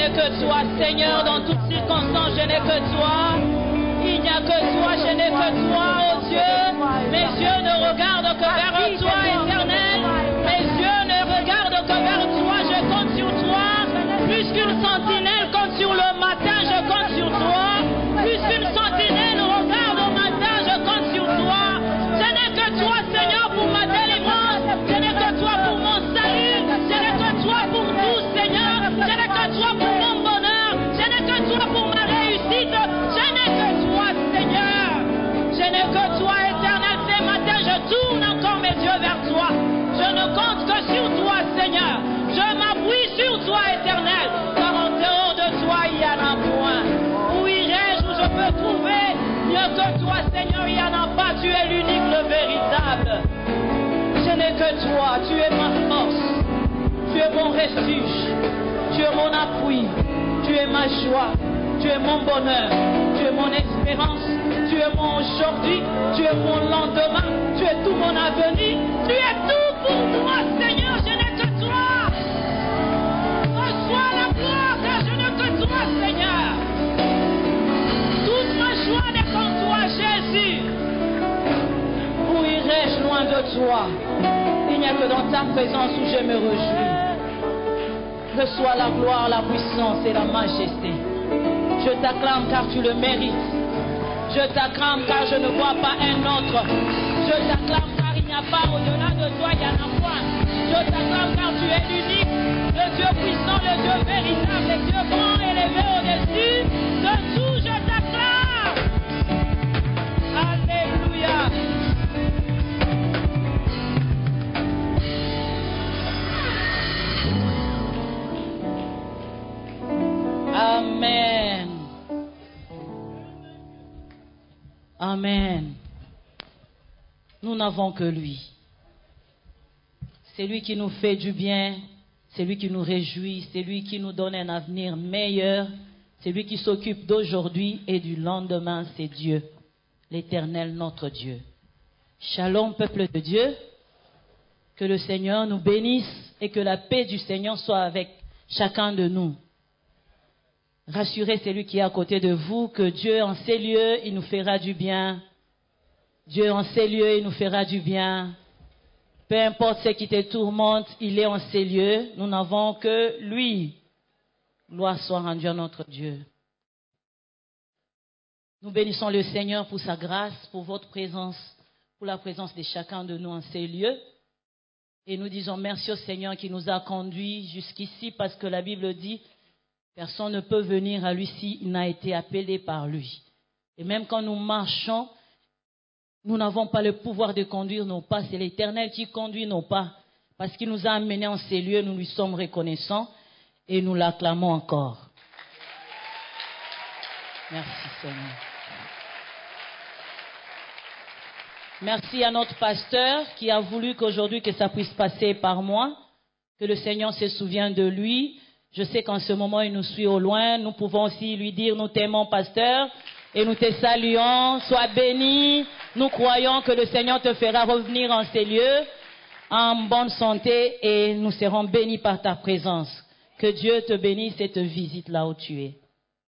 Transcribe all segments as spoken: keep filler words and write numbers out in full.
n'ai que toi, Seigneur, dans toutes circonstances, je n'ai que toi. Il n'y a que toi, je n'ai que toi, oh Dieu. Mes yeux ne regardent que vers toi, éternel. Mes yeux ne regardent que vers toi, je compte sur toi. Plus qu'une sentinelle compte sur le matin, je compte sur toi. Plus qu'une sentinelle regarde au matin, je compte sur toi. Ce n'est que toi, Seigneur, pour ma délivrance. Ce n'est que toi pour mon salut. Ce n'est que toi pour tout, Seigneur. Ce n'est que toi pour mon bonheur. Ce n'est que toi pour ma réussite. Ce n'est que toi, Seigneur. Je n'ai que toi, éternel. Ce matin, je tourne encore mes yeux vers toi. Je ne compte que sur toi, Seigneur. Je m'appuie sur toi, éternel. Car en dehors de toi, il y en a moins. Où irai-je, où je peux trouver mieux que toi, Seigneur? Il n'y en a pas. Tu es l'unique, le véritable. Je n'ai que toi. Tu es ma force. Tu es mon refuge. Tu es mon appui. Tu es ma joie. Tu es mon bonheur. Tu es mon espérance. Tu es mon aujourd'hui. Tu es mon lendemain. Tu es tout mon avenir. Tu es tout pour moi, Seigneur. Je n'ai que toi. Reçois la gloire, car je n'ai que toi, Seigneur. Toute ma joie n'est qu'en toi, Jésus. Où irai-je loin de toi? Il n'y a que dans ta présence où je me réjouis. Reçois la gloire, la puissance et la majesté. Je t'acclame car tu le mérites. Je t'acclame car je ne vois pas un autre. Je t'acclame car il n'y a pas au-delà de toi, il y en a point. Je t'acclame car tu es l'unique, le Dieu puissant, le Dieu véritable, le Dieu grand élevé au-dessus de tout. Je t'acclame. Alléluia. Amen. Amen. Nous n'avons que lui. C'est lui qui nous fait du bien, c'est lui qui nous réjouit, c'est lui qui nous donne un avenir meilleur, c'est lui qui s'occupe d'aujourd'hui et du lendemain, c'est Dieu, l'Éternel, notre Dieu. Shalom, peuple de Dieu, que le Seigneur nous bénisse et que la paix du Seigneur soit avec chacun de nous. Rassurez celui qui est à côté de vous que Dieu en ces lieux, il nous fera du bien. Dieu en ces lieux, il nous fera du bien. Peu importe ce qui te tourmente, il est en ces lieux. Nous n'avons que lui. Gloire soit rendue à notre Dieu. Nous bénissons le Seigneur pour sa grâce, pour votre présence, pour la présence de chacun de nous en ces lieux. Et nous disons merci au Seigneur qui nous a conduits jusqu'ici parce que la Bible dit personne ne peut venir à lui s'il n'a été appelé par lui. Et même quand nous marchons, nous n'avons pas le pouvoir de conduire nos pas. C'est l'Éternel qui conduit nos pas. Parce qu'il nous a amenés en ces lieux, nous lui sommes reconnaissants et nous l'acclamons encore. Merci Seigneur. Merci à notre pasteur qui a voulu qu'aujourd'hui que ça puisse passer par moi. Que le Seigneur se souvienne de lui. Je sais qu'en ce moment, il nous suit au loin. Nous pouvons aussi lui dire, nous t'aimons, pasteur, et nous te saluons. Sois béni. Nous croyons que le Seigneur te fera revenir en ces lieux en bonne santé et nous serons bénis par ta présence. Que Dieu te bénisse et te visite là où tu es.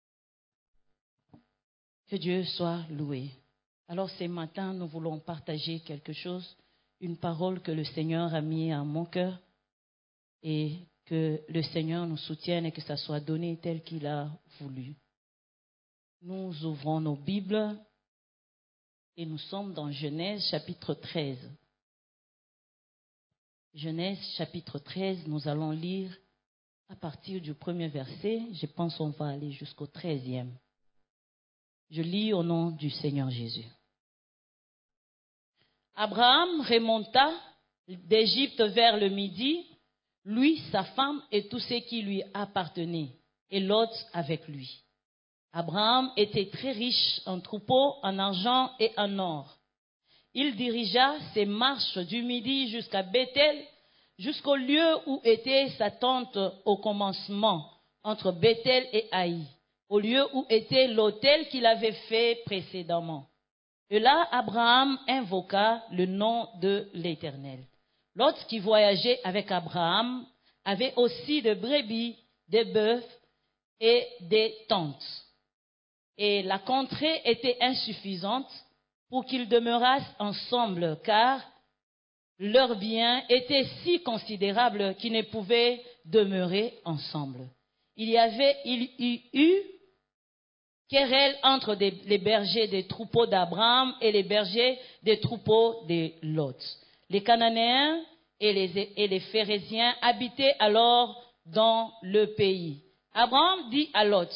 Que Dieu soit loué. Alors ce matin, nous voulons partager quelque chose, une parole que le Seigneur a mis à mon cœur et que le Seigneur nous soutienne et que ça soit donné tel qu'il a voulu. Nous ouvrons nos Bibles et nous sommes dans Genèse chapitre treize. Genèse chapitre treize, nous allons lire à partir du premier verset. Je pense qu'on va aller jusqu'au treizième. Je lis au nom du Seigneur Jésus. Abraham remonta d'Égypte vers le midi, lui, sa femme et tout ce qui lui appartenait, et Lot avec lui. Abraham était très riche en troupeaux, en argent et en or. Il dirigea ses marches du midi jusqu'à Bethel, jusqu'au lieu où était sa tente au commencement, entre Bethel et Haï, au lieu où était l'autel qu'il avait fait précédemment. Et là, Abraham invoqua le nom de l'Éternel. Lot, qui voyageait avec Abraham, avait aussi des brebis, des bœufs et des tentes. Et la contrée était insuffisante pour qu'ils demeurassent ensemble, car leurs biens étaient si considérables qu'ils ne pouvaient demeurer ensemble. Il y avait, il y eut querelle entre des, les bergers des troupeaux d'Abraham et les bergers des troupeaux de Lot. Les Cananéens et les, et les Phérésiens habitaient alors dans le pays. Abraham dit à Lot,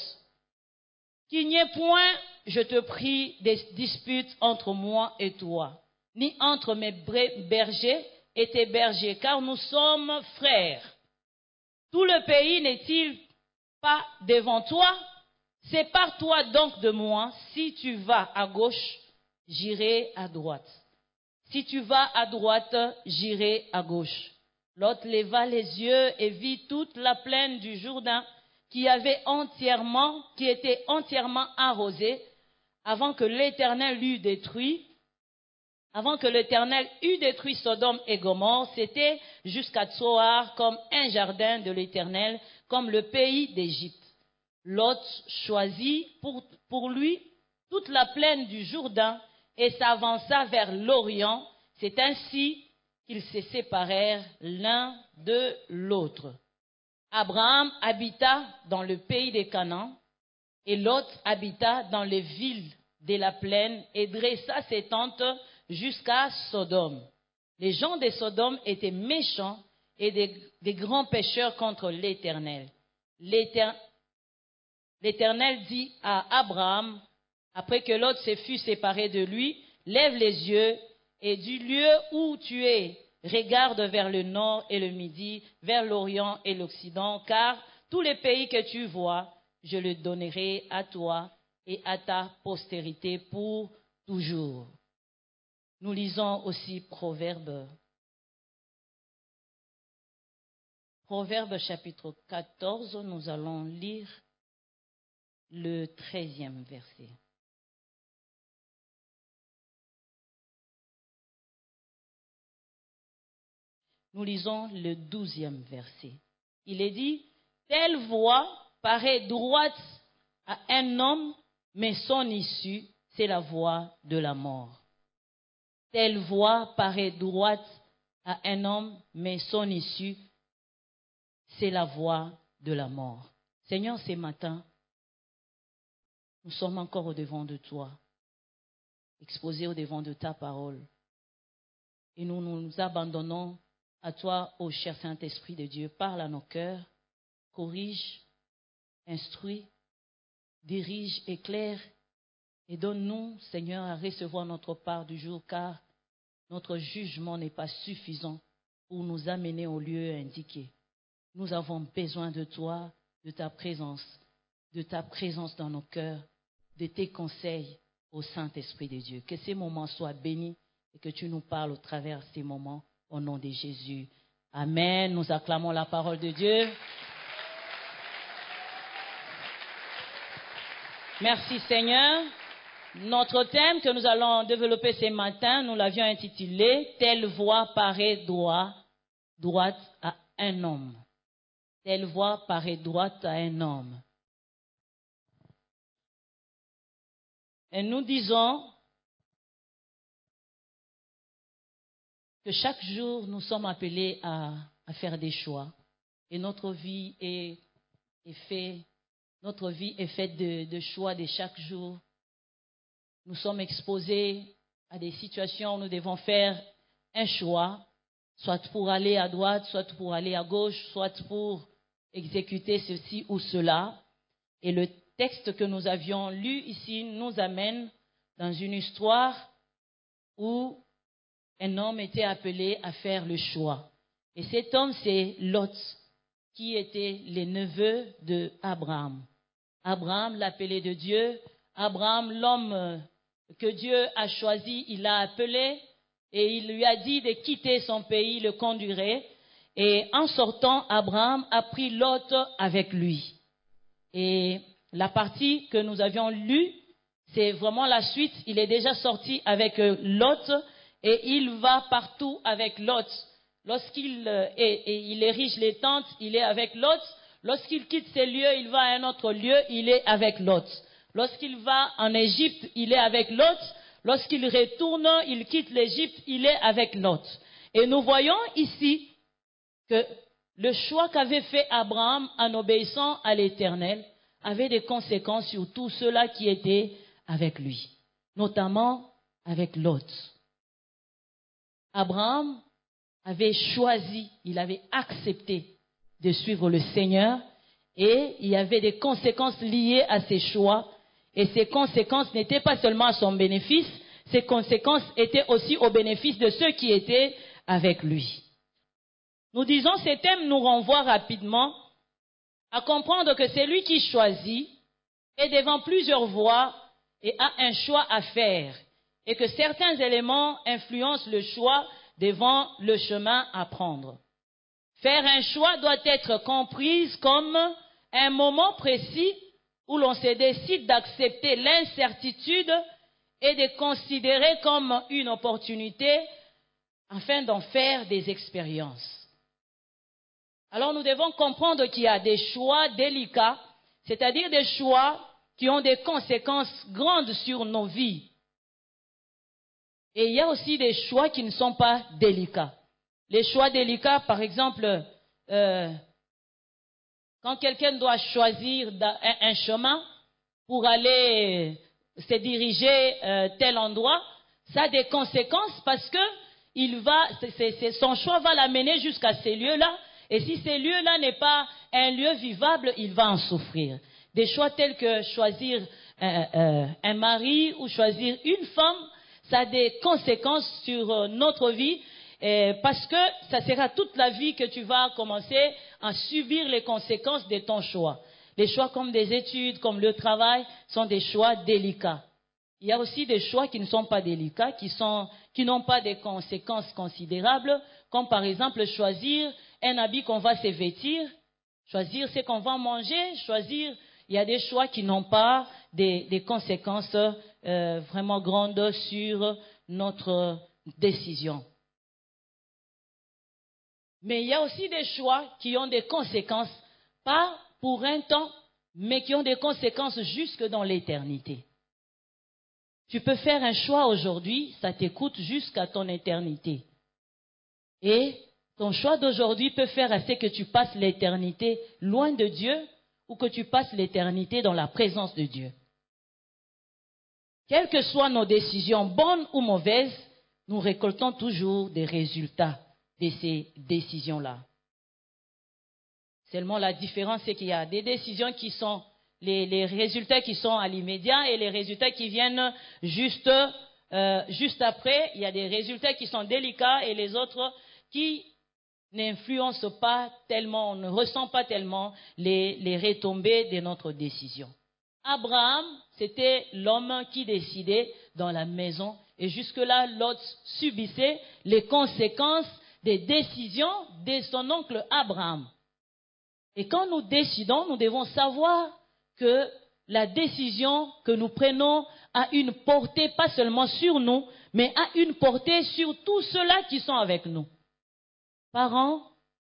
qu'il n'y ait point, je te prie, des disputes entre moi et toi, ni entre mes bergers et tes bergers, car nous sommes frères. Tout le pays n'est-il pas devant toi? Sépare-toi donc de moi. Si tu vas à gauche, j'irai à droite. Si tu vas à droite, j'irai à gauche. Lot leva les yeux et vit toute la plaine du Jourdain qui avait entièrement, qui était entièrement arrosée, avant que l'Éternel l'eût détruit. Avant que l'Éternel eût détruit Sodome et Gomorrhe, c'était jusqu'à Tsoar comme un jardin de l'Éternel, comme le pays d'Égypte. Lot choisit pour, pour lui toute la plaine du Jourdain et s'avança vers l'Orient. C'est ainsi qu'ils se séparèrent l'un de l'autre. Abraham habita dans le pays des Canaan et Lot habita dans les villes de la plaine et dressa ses tentes jusqu'à Sodome. Les gens de Sodome étaient méchants et des, des grands pécheurs contre l'Éternel. L'Éternel L'Éternel dit à Abraham, après que Lot se fut séparé de lui, lève les yeux et du lieu où tu es, regarde vers le nord et le midi, vers l'Orient et l'Occident, car tous les pays que tu vois, je le donnerai à toi et à ta postérité pour toujours. Nous lisons aussi Proverbes. Proverbes chapitre quatorze, nous allons lire le treizième verset. Nous lisons le douzième verset. Il est dit, telle voie paraît droite à un homme, mais son issue, c'est la voie de la mort. Telle voie paraît droite à un homme, mais son issue, c'est la voie de la mort. Seigneur, ce matin, nous sommes encore au devant de toi, exposés au devant de ta parole. Et nous nous abandonnons à toi, ô cher Saint-Esprit de Dieu. Parle à nos cœurs, corrige, instruis, dirige, éclaire et donne-nous, Seigneur, à recevoir notre part du jour, car notre jugement n'est pas suffisant pour nous amener au lieu indiqué. Nous avons besoin de toi, de ta présence, de ta présence dans nos cœurs, de tes conseils au Saint-Esprit de Dieu. Que ces moments soient bénis et que tu nous parles au travers de ces moments au nom de Jésus. Amen. Nous acclamons la parole de Dieu. Merci Seigneur. Notre thème que nous allons développer ce matin, nous l'avions intitulé « Telle voie paraît droite, droite à un homme ». Telle voie paraît droite à un homme. Et nous disons que chaque jour, nous sommes appelés à, à faire des choix. Et notre vie est, est, fait, notre vie est faite de, de choix de chaque jour. Nous sommes exposés à des situations où nous devons faire un choix, soit pour aller à droite, soit pour aller à gauche, soit pour exécuter ceci ou cela. Et le texte que nous avions lu ici nous amène dans une histoire où un homme était appelé à faire le choix. Et cet homme, c'est Lot, qui était le neveu d'Abraham. Abraham, l'appelé de Dieu. Abraham, l'homme que Dieu a choisi, il l'a appelé et il lui a dit de quitter son pays, le conduirait. Et en sortant, Abraham a pris Lot avec lui. Et la partie que nous avions lue, c'est vraiment la suite. Il est déjà sorti avec Lot et il va partout avec Lot. Lorsqu'il est, et il érige les tentes, il est avec Lot. Lorsqu'il quitte ces lieux, il va à un autre lieu, il est avec Lot. Lorsqu'il va en Égypte, il est avec Lot. Lorsqu'il retourne, il quitte l'Égypte, il est avec Lot. Et nous voyons ici que le choix qu'avait fait Abraham en obéissant à l'Éternel avait des conséquences sur tous ceux-là qui étaient avec lui, notamment avec Lot. Abraham avait choisi, il avait accepté de suivre le Seigneur et il y avait des conséquences liées à ses choix et ces conséquences n'étaient pas seulement à son bénéfice, ces conséquences étaient aussi au bénéfice de ceux qui étaient avec lui. Nous disons, ces thèmes nous renvoient rapidement à comprendre que c'est lui qui choisit est devant plusieurs voies et a un choix à faire et que certains éléments influencent le choix devant le chemin à prendre. Faire un choix doit être compris comme un moment précis où l'on se décide d'accepter l'incertitude et de considérer comme une opportunité afin d'en faire des expériences. Alors nous devons comprendre qu'il y a des choix délicats, c'est-à-dire des choix qui ont des conséquences grandes sur nos vies. Et il y a aussi des choix qui ne sont pas délicats. Les choix délicats, par exemple, euh, quand quelqu'un doit choisir un, un chemin pour aller se diriger à euh, tel endroit, ça a des conséquences parce que il va, c'est, c'est, son choix va l'amener jusqu'à ces lieux-là. Et si ces lieux-là n'est pas un lieu vivable, il va en souffrir. Des choix tels que choisir un, un, un mari ou choisir une femme, ça a des conséquences sur notre vie eh, parce que ça sera toute la vie que tu vas commencer à subir les conséquences de ton choix. Les choix comme des études, comme le travail, sont des choix délicats. Il y a aussi des choix qui ne sont pas délicats, qui sont, qui n'ont pas des conséquences considérables, comme par exemple choisir un habit qu'on va se vêtir, choisir ce qu'on va manger, choisir. Il y a des choix qui n'ont pas des, des conséquences euh, vraiment grandes sur notre décision. Mais il y a aussi des choix qui ont des conséquences, pas pour un temps, mais qui ont des conséquences jusque dans l'éternité. Tu peux faire un choix aujourd'hui, ça t'écoute jusqu'à ton éternité. Et ton choix d'aujourd'hui peut faire à ce que tu passes l'éternité loin de Dieu ou que tu passes l'éternité dans la présence de Dieu. Quelles que soient nos décisions, bonnes ou mauvaises, nous récoltons toujours des résultats de ces décisions-là. Seulement la différence, c'est qu'il y a des décisions qui sont, les, les résultats qui sont à l'immédiat et les résultats qui viennent juste, euh, juste après. Il y a des résultats qui sont délicats et les autres qui n'influencent pas tellement, on ne ressent pas tellement les, les retombées de notre décision. Abraham, c'était l'homme qui décidait dans la maison et jusque-là, Lot subissait les conséquences des décisions de son oncle Abraham. Et quand nous décidons, nous devons savoir que la décision que nous prenons a une portée pas seulement sur nous, mais a une portée sur tous ceux-là qui sont avec nous. Parents,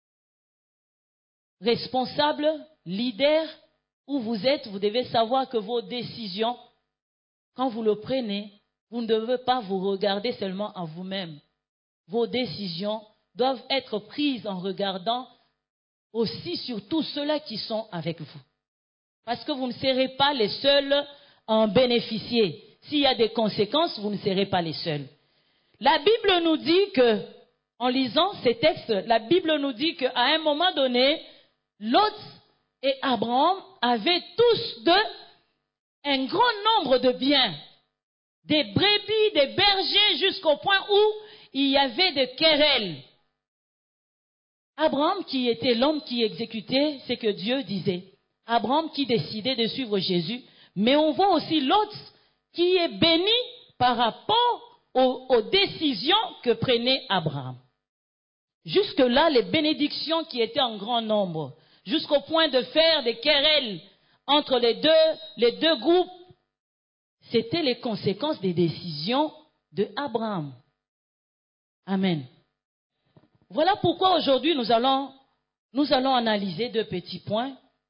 responsables, leaders, où vous êtes, vous devez savoir que vos décisions, quand vous le prenez, vous ne devez pas vous regarder seulement à vous-même. Vos décisions doivent être prises en regardant aussi sur tous ceux-là qui sont avec vous. Parce que vous ne serez pas les seuls à en bénéficier. S'il y a des conséquences, vous ne serez pas les seuls. La Bible nous dit que, en lisant ces textes, la Bible nous dit qu'à un moment donné, Lot et Abraham avaient tous deux un grand nombre de biens, des brebis, des bergers, jusqu'au point où il y avait des querelles. Abraham, qui était l'homme qui exécutait ce que Dieu disait, Abraham qui décidait de suivre Jésus, mais on voit aussi Lot qui est béni par rapport aux, aux décisions que prenait Abraham. Jusque-là, les bénédictions qui étaient en grand nombre, jusqu'au point de faire des querelles entre les deux, les deux groupes, c'était les conséquences des décisions de Abraham. Amen. Voilà pourquoi aujourd'hui nous allons, nous allons analyser deux petits points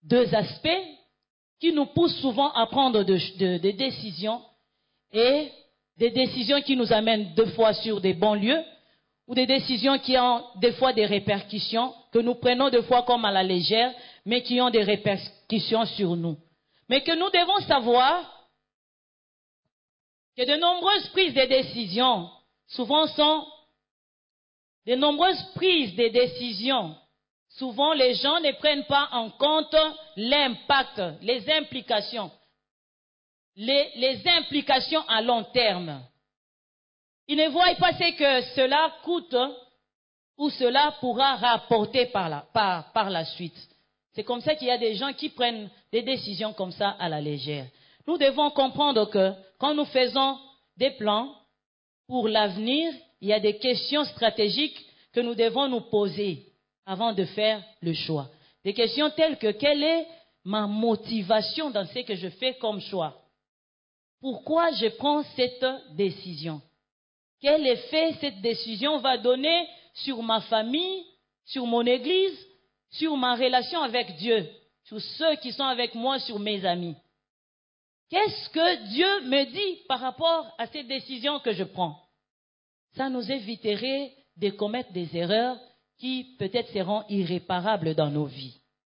deux aspects qui nous poussent souvent à prendre de, de, des décisions, et des décisions qui nous amènent deux fois sur des bons lieux, ou des décisions qui ont des fois des répercussions, que nous prenons deux fois comme à la légère, mais qui ont des répercussions sur nous. Mais que nous devons savoir que de nombreuses prises de décisions, souvent sont de nombreuses prises de décisions, souvent les gens ne prennent pas en compte l'impact, les implications, les, les implications à long terme. Ils ne voient pas ce que cela coûte ou cela pourra rapporter par la, par, par la suite. C'est comme ça qu'il y a des gens qui prennent des décisions comme ça à la légère. Nous devons comprendre que quand nous faisons des plans pour l'avenir, il y a des questions stratégiques que nous devons nous poser avant de faire le choix. Des questions telles que quelle est ma motivation dans ce que je fais comme choix? Pourquoi je prends cette décision? Quel effet cette décision va donner sur ma famille, sur mon église, sur ma relation avec Dieu, sur ceux qui sont avec moi, sur mes amis? Qu'est-ce que Dieu me dit par rapport à cette décision que je prends? Ça nous éviterait de commettre des erreurs qui peut-être seront irréparables dans nos vies.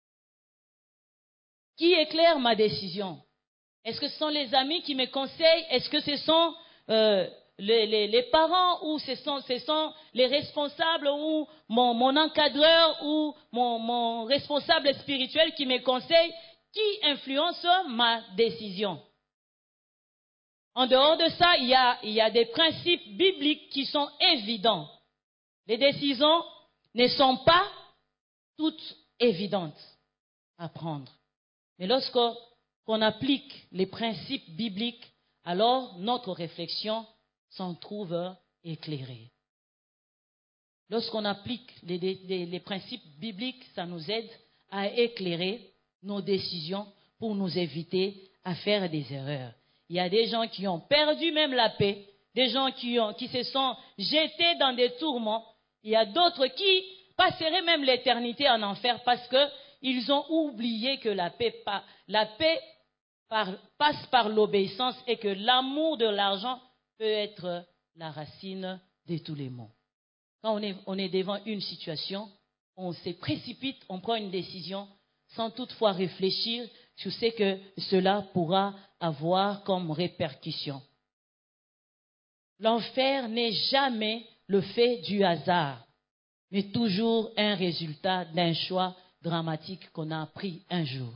Qui éclaire ma décision? Est-ce que ce sont les amis qui me conseillent? Est-ce que ce sont euh, les, les, les parents, ou ce sont, ce sont les responsables, ou mon, mon encadreur, ou mon, mon responsable spirituel qui me conseille? Qui influence ma décision? En dehors de ça, il y a, il y a des principes bibliques qui sont évidents. Les décisions ne sont pas toutes évidentes à prendre. Mais lorsqu'on applique les principes bibliques, alors notre réflexion s'en trouve éclairée. Lorsqu'on applique les, les, les principes bibliques, ça nous aide à éclairer nos décisions pour nous éviter à faire des erreurs. Il y a des gens qui ont perdu même la paix, des gens qui, ont, qui se sont jetés dans des tourments. Il y a d'autres qui passeraient même l'éternité en enfer parce qu'ils ont oublié que la paix, la paix par, passe par l'obéissance et que l'amour de l'argent peut être la racine de tous les maux. Quand on est, on est devant une situation, on se précipite, on prend une décision sans toutefois réfléchir sur ce que cela pourra avoir comme répercussion. L'enfer n'est jamais le fait du hasard, mais toujours un résultat d'un choix dramatique qu'on a pris un jour.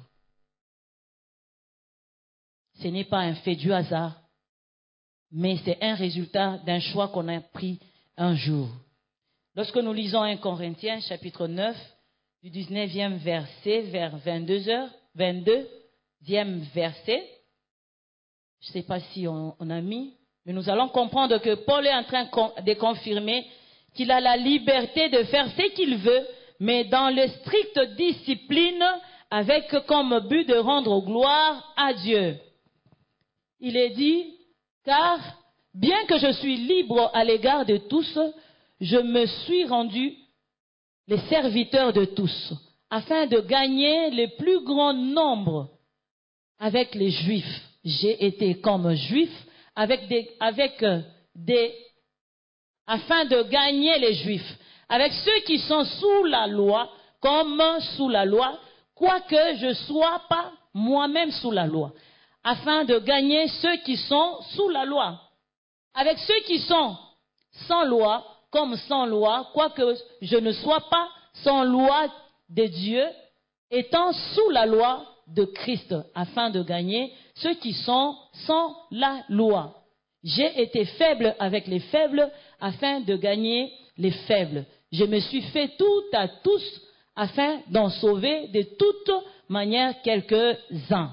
Ce n'est pas un fait du hasard, mais c'est un résultat d'un choix qu'on a pris un jour. Lorsque nous lisons un Corinthiens chapitre neuf, du dix-neuvième verset vers vingt-deuxième verset, je ne sais pas si on, on a mis, mais nous allons comprendre que Paul est en train de confirmer qu'il a la liberté de faire ce qu'il veut, mais dans la stricte discipline, avec comme but de rendre gloire à Dieu. Il est dit, car bien que je suis libre à l'égard de tous, je me suis rendu les serviteurs de tous, afin de gagner le plus grand nombre avec les Juifs. J'ai été comme Juif avec des, avec des, afin de gagner les Juifs, avec ceux qui sont sous la loi, comme sous la loi, quoique je ne sois pas moi-même sous la loi, afin de gagner ceux qui sont sous la loi, avec ceux qui sont sans loi, comme sans loi, quoique je ne sois pas sans loi de Dieu, étant sous la loi de Christ, afin de gagner ceux qui sont sans la loi. J'ai été faible avec les faibles, afin de gagner les faibles. Je me suis fait tout à tous, afin d'en sauver de toute manière quelques-uns.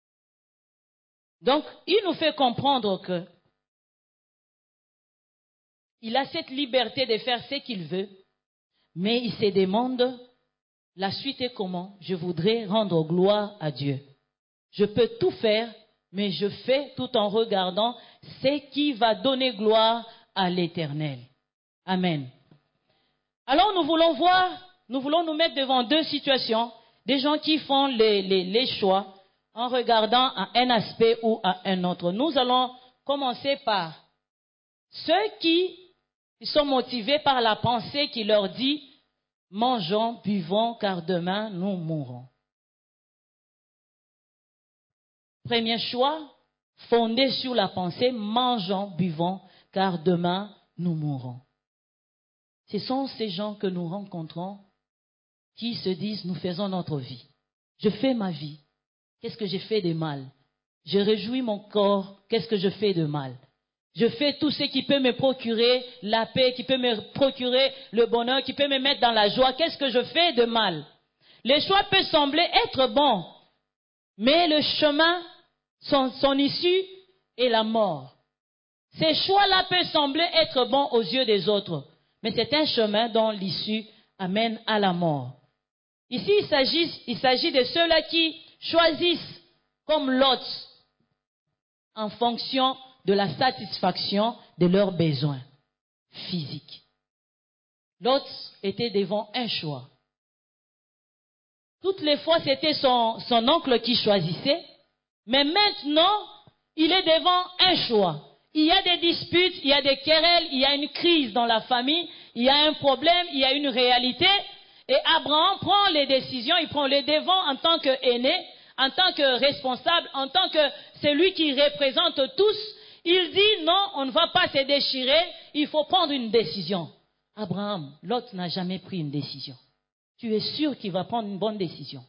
Donc, il nous fait comprendre que il a cette liberté de faire ce qu'il veut, mais il se demande, la suite est comment? Je voudrais rendre gloire à Dieu. Je peux tout faire, mais je fais tout en regardant ce qui va donner gloire à l'Éternel. Amen. Alors nous voulons voir, nous voulons nous mettre devant deux situations des gens qui font les, les, les choix en regardant à un aspect ou à un autre. Nous allons commencer par ceux qui sont motivés par la pensée qui leur dit « Mangeons, buvons, car demain nous mourrons ». Premier choix, fondé sur la pensée « Mangeons, buvons, car demain nous mourrons ». Ce sont ces gens que nous rencontrons qui se disent « Nous faisons notre vie. Je fais ma vie. Qu'est-ce que j'ai fait de mal? Je réjouis mon corps. Qu'est-ce que je fais de mal? Je fais tout ce qui peut me procurer la paix, qui peut me procurer le bonheur, qui peut me mettre dans la joie. Qu'est-ce que je fais de mal? » Les choix peuvent sembler être bons, mais le chemin, son, son issue est la mort. Ces choix-là peuvent sembler être bons aux yeux des autres, mais c'est un chemin dont l'issue amène à la mort. Ici, il s'agit, il s'agit de ceux-là qui choisissent comme Lot en fonction de la satisfaction de leurs besoins physiques. Lot était devant un choix. Toutes les fois, c'était son, son oncle qui choisissait, mais maintenant, il est devant un choix. Il y a des disputes, il y a des querelles, il y a une crise dans la famille, il y a un problème, il y a une réalité. Et Abraham prend les décisions, il prend les devants en tant qu'aîné, en tant que responsable, en tant que celui qui représente tous. Il dit non, on ne va pas se déchirer, il faut prendre une décision. Abraham, Lot n'a jamais pris une décision. Tu es sûr qu'il va prendre une bonne décision.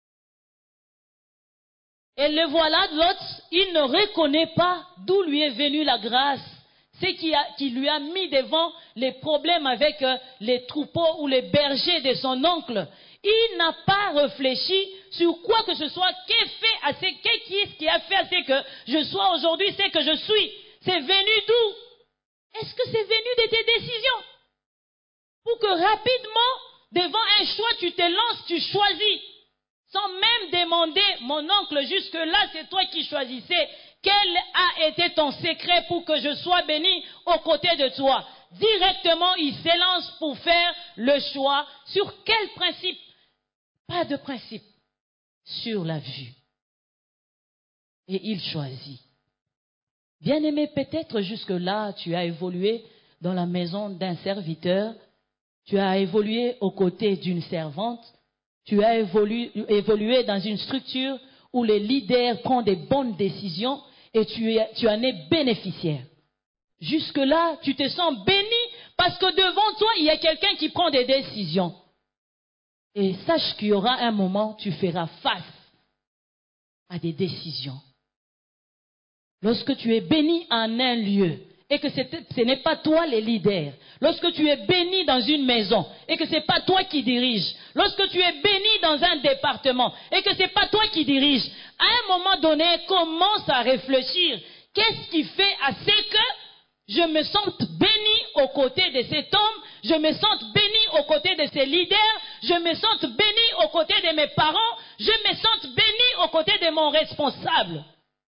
Et le voilà, Lot, il ne reconnaît pas d'où lui est venue la grâce. C'est qui, a, qui lui a mis devant les problèmes avec euh, les troupeaux ou les bergers de son oncle. Il n'a pas réfléchi sur quoi que ce soit, qu'est fait à ce, qu'est-ce qui a fait à ce que je sois aujourd'hui ce que je suis. C'est venu d'où? Est-ce que c'est venu de tes décisions? Pour que rapidement, devant un choix, tu te lances, tu choisis. Sans même demander, mon oncle, jusque-là, c'est toi qui choisissais. Quel a été ton secret pour que je sois béni aux côtés de toi? Directement, il s'élance pour faire le choix. Sur quel principe? Pas de principe. Sur la vue. Et il choisit. Bien-aimé, peut-être jusque-là, tu as évolué dans la maison d'un serviteur. Tu as évolué aux côtés d'une servante. Tu as évolué, évolué dans une structure où les leaders prennent des bonnes décisions et tu, es, tu en es bénéficiaire. Jusque-là, tu te sens béni parce que devant toi, il y a quelqu'un qui prend des décisions. Et sache qu'il y aura un moment, tu feras face à des décisions. Lorsque tu es béni en un lieu et que ce n'est pas toi le leader, lorsque tu es béni dans une maison et que ce n'est pas toi qui dirige, lorsque tu es béni dans un département et que ce n'est pas toi qui dirige, à un moment donné, commence à réfléchir. Qu'est-ce qui fait à ce que je me sente béni aux côtés de cet homme, je me sente béni aux côtés de ces leaders, je me sente béni aux côtés de mes parents, je me sente béni aux côtés de mon responsable.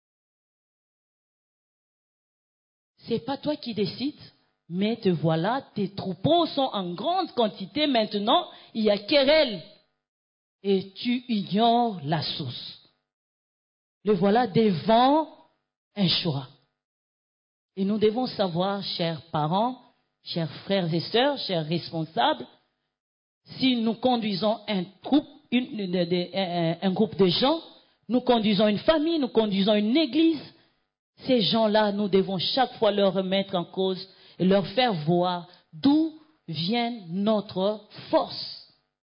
C'est pas toi qui décides, mais te voilà, tes troupeaux sont en grande quantité maintenant, il y a querelle. Et tu ignores la source. Le voilà devant un choix. Et nous devons savoir, chers parents, chers frères et sœurs, chers responsables, si nous conduisons un groupe, une, une, une, un, un groupe de gens, nous conduisons une famille, nous conduisons une église, ces gens-là, nous devons chaque fois leur remettre en cause et leur faire voir d'où vient notre force.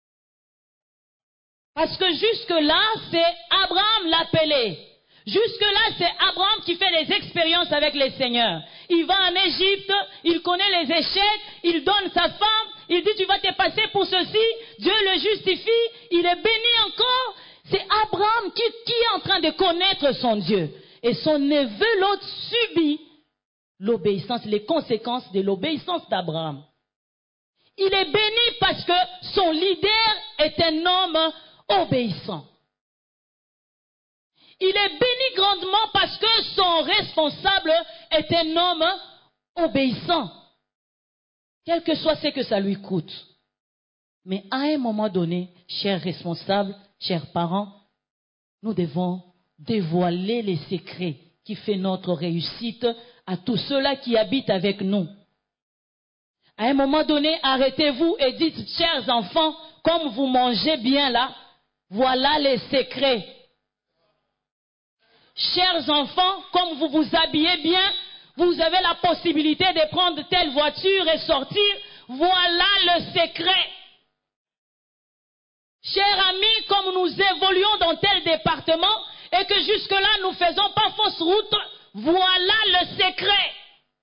Parce que jusque-là, c'est Abraham l'appelé. Jusque-là, c'est Abraham qui fait des expériences avec les seigneurs. Il va en Égypte, il connaît les échecs, il donne sa femme, il dit tu vas te passer pour ceci, Dieu le justifie, il est béni encore. C'est Abraham qui, qui est en train de connaître son Dieu. Et son neveu, l'autre, subit l'obéissance, les conséquences de l'obéissance d'Abraham. Il est béni parce que son leader est un homme obéissant. Il est béni grandement parce que son responsable est un homme obéissant. Quel que soit ce que ça lui coûte. Mais à un moment donné, cher responsable, chers parents, nous devons dévoiler les secrets qui font notre réussite à tous ceux-là qui habitent avec nous. À un moment donné, arrêtez-vous et dites, chers enfants, comme vous mangez bien là, voilà les secrets. Chers enfants, comme vous vous habillez bien, vous avez la possibilité de prendre telle voiture et sortir. Voilà le secret. Chers amis, comme nous évoluons dans tel département et que jusque-là nous ne faisons pas fausse route, voilà le secret.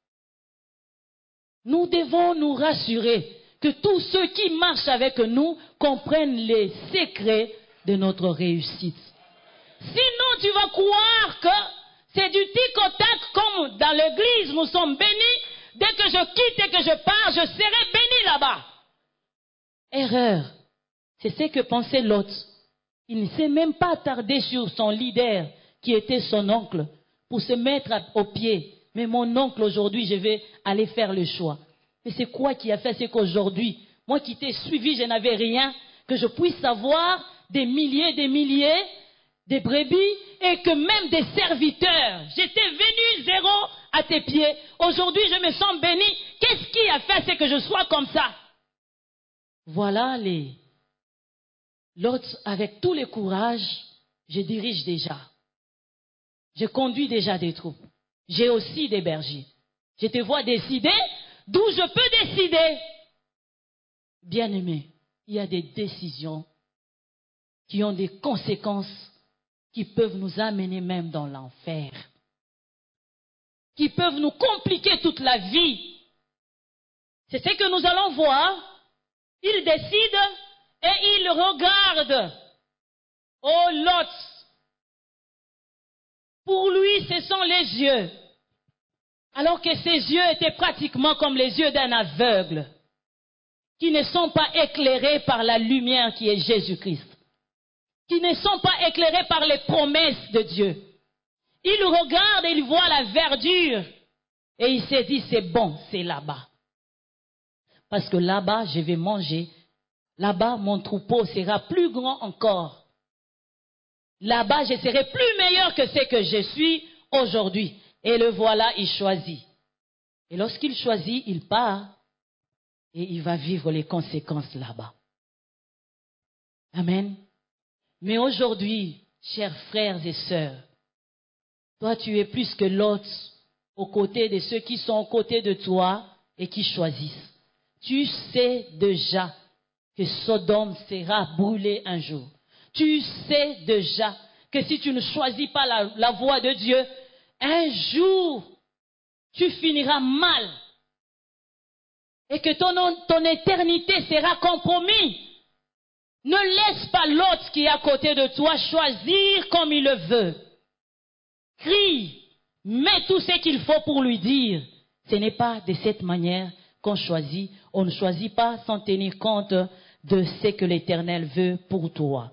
Nous devons nous rassurer que tous ceux qui marchent avec nous comprennent les secrets de notre réussite. Sinon, tu vas croire que c'est du tic au tac comme dans l'église, nous sommes bénis. Dès que je quitte et que je pars, je serai béni là-bas. Erreur. C'est ce que pensait Lot. Il ne s'est même pas attardé sur son leader, qui était son oncle, pour se mettre au pied. Mais mon oncle, aujourd'hui, je vais aller faire le choix. Mais c'est quoi qui a fait? C'est qu'aujourd'hui, moi qui t'ai suivi, je n'avais rien, que je puisse avoir des milliers, des milliers, des brebis, et que même des serviteurs. J'étais venu zéro à tes pieds. Aujourd'hui, je me sens béni. Qu'est-ce qui a fait? C'est que je sois comme ça. Voilà les... L'autre, avec tout le courage, je dirige déjà. Je conduis déjà des troupes. J'ai aussi des bergers. Je te vois décider d'où je peux décider. Bien-aimé, il y a des décisions qui ont des conséquences qui peuvent nous amener même dans l'enfer, qui peuvent nous compliquer toute la vie. C'est ce que nous allons voir. Il décide et il regarde. Oh Lot! Pour lui, ce sont les yeux. Alors que ses yeux étaient pratiquement comme les yeux d'un aveugle, qui ne sont pas éclairés par la lumière qui est Jésus-Christ, qui ne sont pas éclairés par les promesses de Dieu. Il regarde et il voit la verdure et il s'est dit, c'est bon, c'est là-bas. Parce que là-bas, je vais manger. Là-bas, mon troupeau sera plus grand encore. Là-bas, je serai plus meilleur que ce que je suis aujourd'hui. Et le voilà, il choisit. Et lorsqu'il choisit, il part et il va vivre les conséquences là-bas. Amen. Mais aujourd'hui, chers frères et sœurs, toi, tu es plus que l'autre aux côtés de ceux qui sont aux côtés de toi et qui choisissent. Tu sais déjà que Sodome sera brûlé un jour. Tu sais déjà que si tu ne choisis pas la, la voie de Dieu, un jour, tu finiras mal. Et que ton, ton éternité sera compromise. Ne laisse pas l'autre qui est à côté de toi choisir comme il le veut. Crie, mets tout ce qu'il faut pour lui dire. Ce n'est pas de cette manière qu'on choisit. On ne choisit pas sans tenir compte de ce que l'Éternel veut pour toi.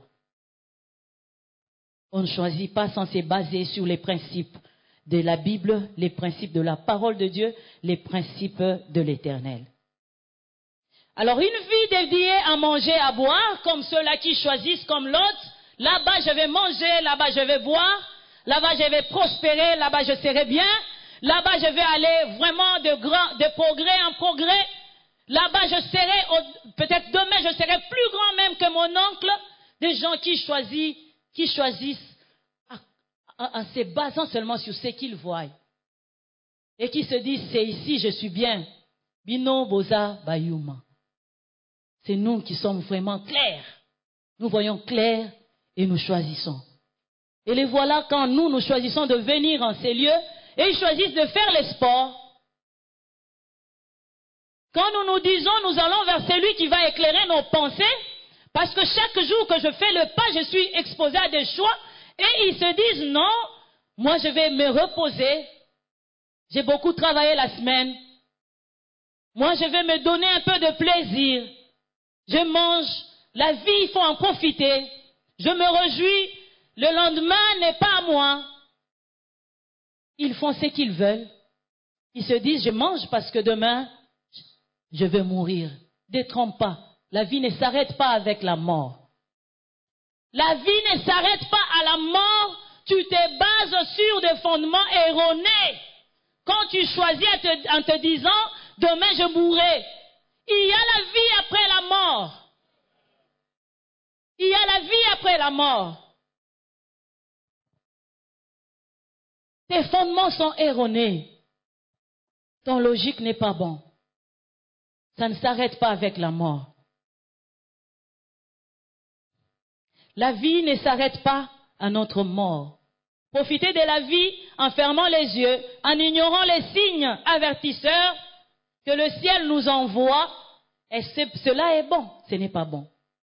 On ne choisit pas sans se baser sur les principes de la Bible, les principes de la parole de Dieu, les principes de l'Éternel. Alors une vie dédiée à manger, à boire, comme ceux-là qui choisissent comme l'autre, là-bas je vais manger, là-bas je vais boire, là-bas je vais prospérer, là-bas je serai bien, là-bas je vais aller vraiment de, grand, de progrès en progrès, là-bas je serai, peut-être demain je serai plus grand même que mon oncle, des gens qui choisissent, qui choisissent en se basant seulement sur ce qu'ils voient et qui se disent c'est ici je suis bien. Bino Boza Bayuma. C'est nous qui sommes vraiment clairs. Nous voyons clair et nous choisissons. Et les voilà quand nous, nous choisissons de venir en ces lieux et ils choisissent de faire les sports. Quand nous nous disons nous allons vers celui qui va éclairer nos pensées, parce que chaque jour que je fais le pas, je suis exposé à des choix et ils se disent non, moi je vais me reposer. J'ai beaucoup travaillé la semaine. Moi je vais me donner un peu de plaisir. Je mange, la vie, il faut en profiter. Je me réjouis, le lendemain n'est pas à moi. Ils font ce qu'ils veulent. Ils se disent, je mange parce que demain, je vais mourir. Détrompe pas. La vie ne s'arrête pas avec la mort. La vie ne s'arrête pas à la mort. Tu te bases sur des fondements erronés. Quand tu choisis en te, en te disant, demain je mourrai. Il y a la vie après la mort. Il y a la vie après la mort. Tes fondements sont erronés. Ton logique n'est pas bon. Ça ne s'arrête pas avec la mort. La vie ne s'arrête pas à notre mort. Profitez de la vie en fermant les yeux, en ignorant les signes avertisseurs que le ciel nous envoie. Et cela est bon, ce n'est pas bon.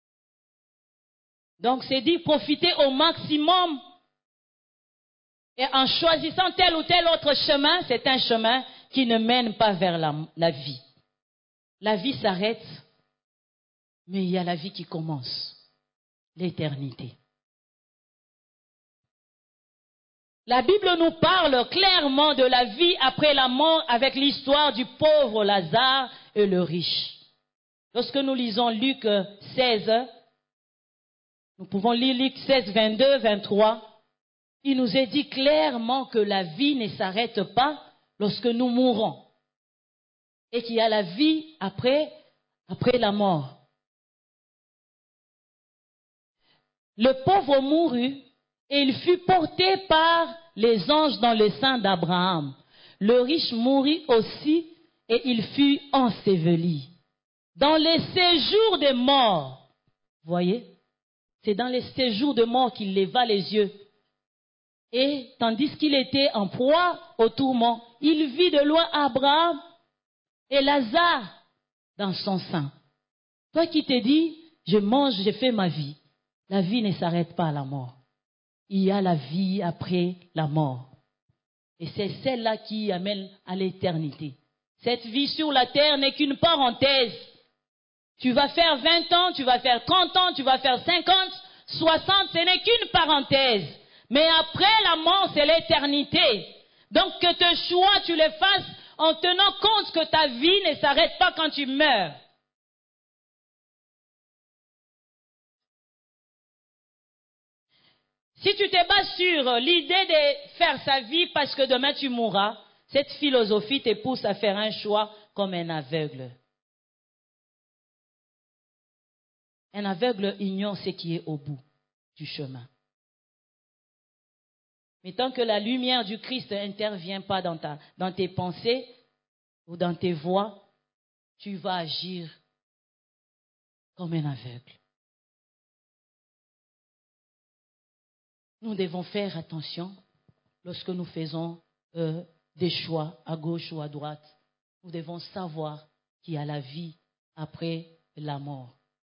Donc c'est dit, profitez au maximum. Et en choisissant tel ou tel autre chemin, c'est un chemin qui ne mène pas vers la, la vie. La vie s'arrête, mais il y a la vie qui commence. L'éternité. La Bible nous parle clairement de la vie après la mort avec l'histoire du pauvre Lazare et le riche. Lorsque nous lisons Luc seize, nous pouvons lire Luc seize, vingt-deux, vingt-trois, il nous est dit clairement que la vie ne s'arrête pas lorsque nous mourons et qu'il y a la vie après, après la mort. Le pauvre mourut et il fut porté par les anges dans le sein d'Abraham. Le riche mourut aussi et il fut enseveli. Dans les séjours des morts, voyez, c'est dans les séjours de mort qu'il leva les yeux. Et tandis qu'il était en proie au tourment, il vit de loin Abraham et Lazare dans son sein. Toi qui te dis, je mange, je fais ma vie. La vie ne s'arrête pas à la mort. Il y a la vie après la mort. Et c'est celle-là qui amène à l'éternité. Cette vie sur la terre n'est qu'une parenthèse. Tu vas faire vingt ans, tu vas faire trente ans, tu vas faire cinquante, soixante, ce n'est qu'une parenthèse. Mais après la mort, c'est l'éternité. Donc que tes choix, tu les fasses en tenant compte que ta vie ne s'arrête pas quand tu meurs. Si tu te bases sur l'idée de faire sa vie parce que demain tu mourras, cette philosophie te pousse à faire un choix comme un aveugle. Un aveugle ignore ce qui est au bout du chemin. Mais tant que la lumière du Christ n'intervient pas dans, ta, dans tes pensées ou dans tes voies, tu vas agir comme un aveugle. Nous devons faire attention lorsque nous faisons euh, des choix à gauche ou à droite. Nous devons savoir qu'il y a la vie après la mort.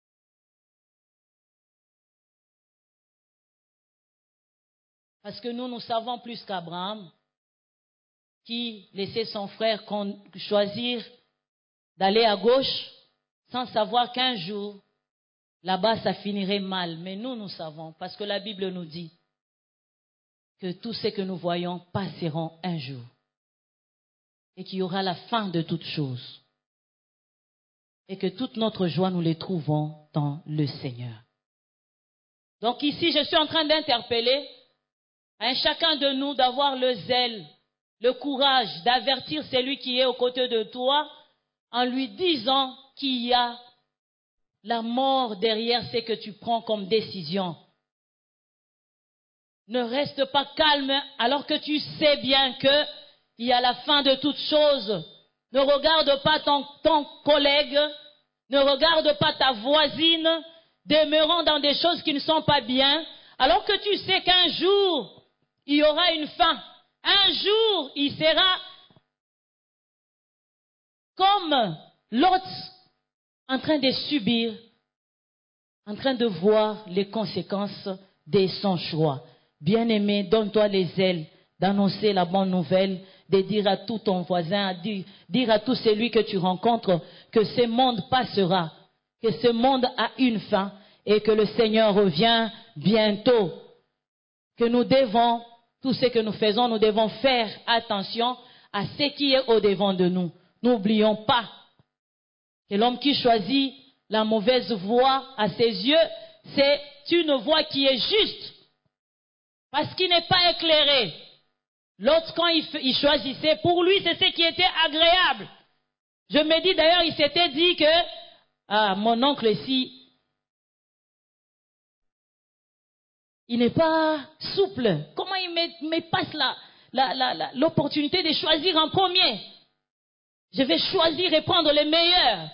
Parce que nous, nous savons plus qu'Abraham, qui laissait son frère choisir d'aller à gauche sans savoir qu'un jour, là-bas, ça finirait mal. Mais nous, nous savons, parce que la Bible nous dit que tout ce que nous voyons passeront un jour et qu'il y aura la fin de toutes choses et que toute notre joie, nous les trouvons dans le Seigneur. Donc ici, je suis en train d'interpeller à un chacun de nous d'avoir le zèle, le courage d'avertir celui qui est aux côtés de toi en lui disant qu'il y a la mort derrière ce que tu prends comme décision. Ne reste pas calme alors que tu sais bien qu'il y a la fin de toutes choses. Ne regarde pas ton, ton collègue, ne regarde pas ta voisine, demeurant dans des choses qui ne sont pas bien, alors que tu sais qu'un jour, il y aura une fin. Un jour, il sera comme l'autre en train de subir, en train de voir les conséquences de son choix. Bien-aimé, donne-toi les ailes d'annoncer la bonne nouvelle, de dire à tout ton voisin, à dire, dire à tout celui que tu rencontres que ce monde passera, que ce monde a une fin et que le Seigneur revient bientôt. Que nous devons, tout ce que nous faisons, nous devons faire attention à ce qui est au-devant de nous. N'oublions pas que l'homme qui choisit la mauvaise voie à ses yeux c'est une voie qui est juste. Parce qu'il n'est pas éclairé. L'autre, quand il, il choisissait, pour lui, c'est ce qui était agréable. Je me dis d'ailleurs, il s'était dit que, ah, mon oncle ici, il n'est pas souple. Comment il me, me passe la, la, la, la, l'opportunité de choisir en premier? Je vais choisir et prendre les meilleurs.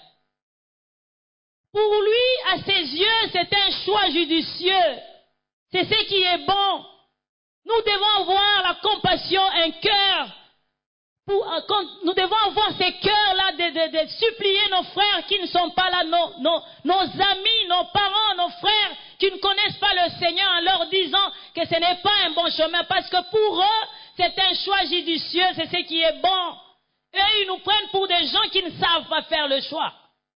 Pour lui, à ses yeux, c'est un choix judicieux. C'est ce qui est bon. Nous devons avoir la compassion, un cœur. Pour, nous devons avoir ces cœurs-là de, de, de supplier nos frères qui ne sont pas là, nos, nos, nos amis, nos parents, nos frères qui ne connaissent pas le Seigneur, en leur disant que ce n'est pas un bon chemin. Parce que pour eux, c'est un choix judicieux, c'est ce qui est bon. Eux, ils nous prennent pour des gens qui ne savent pas faire le choix.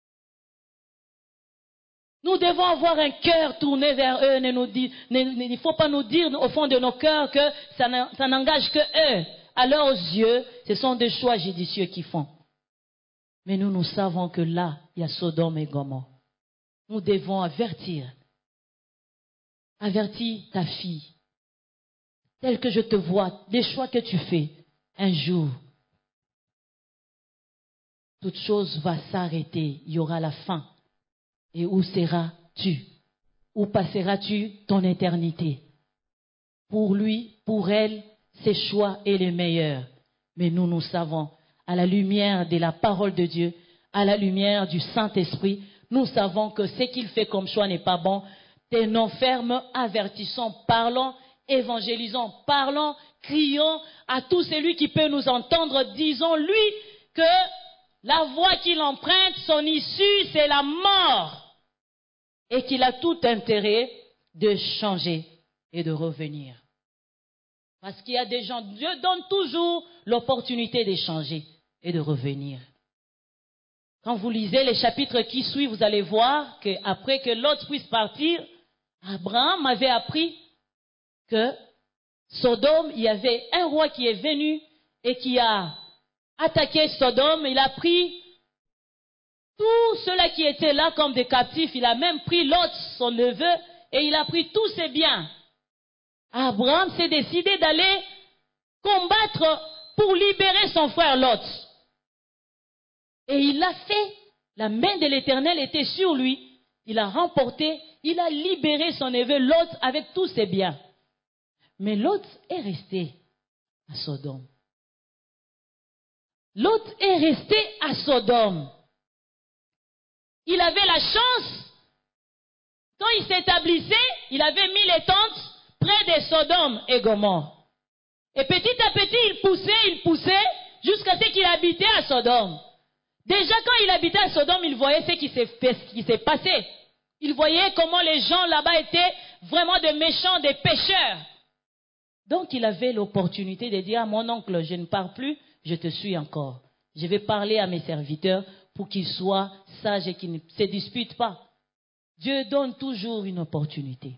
Nous devons avoir un cœur tourné vers eux. Ne nous dit, ne, ne, il ne faut pas nous dire au fond de nos cœurs que ça, ça n'engage que eux. À leurs yeux, ce sont des choix judicieux qu'ils font. Mais nous, nous savons que là, il y a Sodome et Gomorrhe. Nous devons avertir. Avertis ta fille. Tel que je te vois, des choix que tu fais, un jour, toute chose va s'arrêter. Il y aura la fin. Et où seras-tu? Où passeras-tu ton éternité? Pour lui, pour elle, ses choix est le meilleur. Mais nous, nous savons, à la lumière de la parole de Dieu, à la lumière du Saint-Esprit, nous savons que ce qu'il fait comme choix n'est pas bon. Tenons ferme, avertissons, parlons, évangélisons, parlons, crions à tout celui qui peut nous entendre. Disons-lui que la voie qu'il emprunte, son issue, c'est la mort. Et qu'il a tout intérêt de changer et de revenir. Parce qu'il y a des gens, Dieu donne toujours l'opportunité de changer et de revenir. Quand vous lisez les chapitres qui suivent, vous allez voir qu'après que Lot puisse partir, Abraham avait appris que Sodome, il y avait un roi qui est venu et qui a attaqué Sodome. Il a pris tous ceux-là qui étaient là comme des captifs. Il a même pris Lot, son neveu, et il a pris tous ses biens. Abraham s'est décidé d'aller combattre pour libérer son frère Lot. Et il l'a fait. La main de l'Éternel était sur lui. Il a remporté, il a libéré son neveu Lot avec tous ses biens. Mais Lot est resté à Sodome. Lot est resté à Sodome. Il avait la chance, quand il s'établissait, il avait mis les tentes près de Sodome et Gomorrhe. Et petit à petit, il poussait, il poussait, jusqu'à ce qu'il habitait à Sodome. Déjà, quand il habitait à Sodome, il voyait ce qui s'est fait, ce qui s'est passé. Il voyait comment les gens là-bas étaient vraiment des méchants, des pécheurs. Donc, il avait l'opportunité de dire à mon oncle, je ne pars plus, je te suis encore. Je vais parler à mes serviteurs pour qu'ils soient sages et qu'ils ne se disputent pas. Dieu donne toujours une opportunité.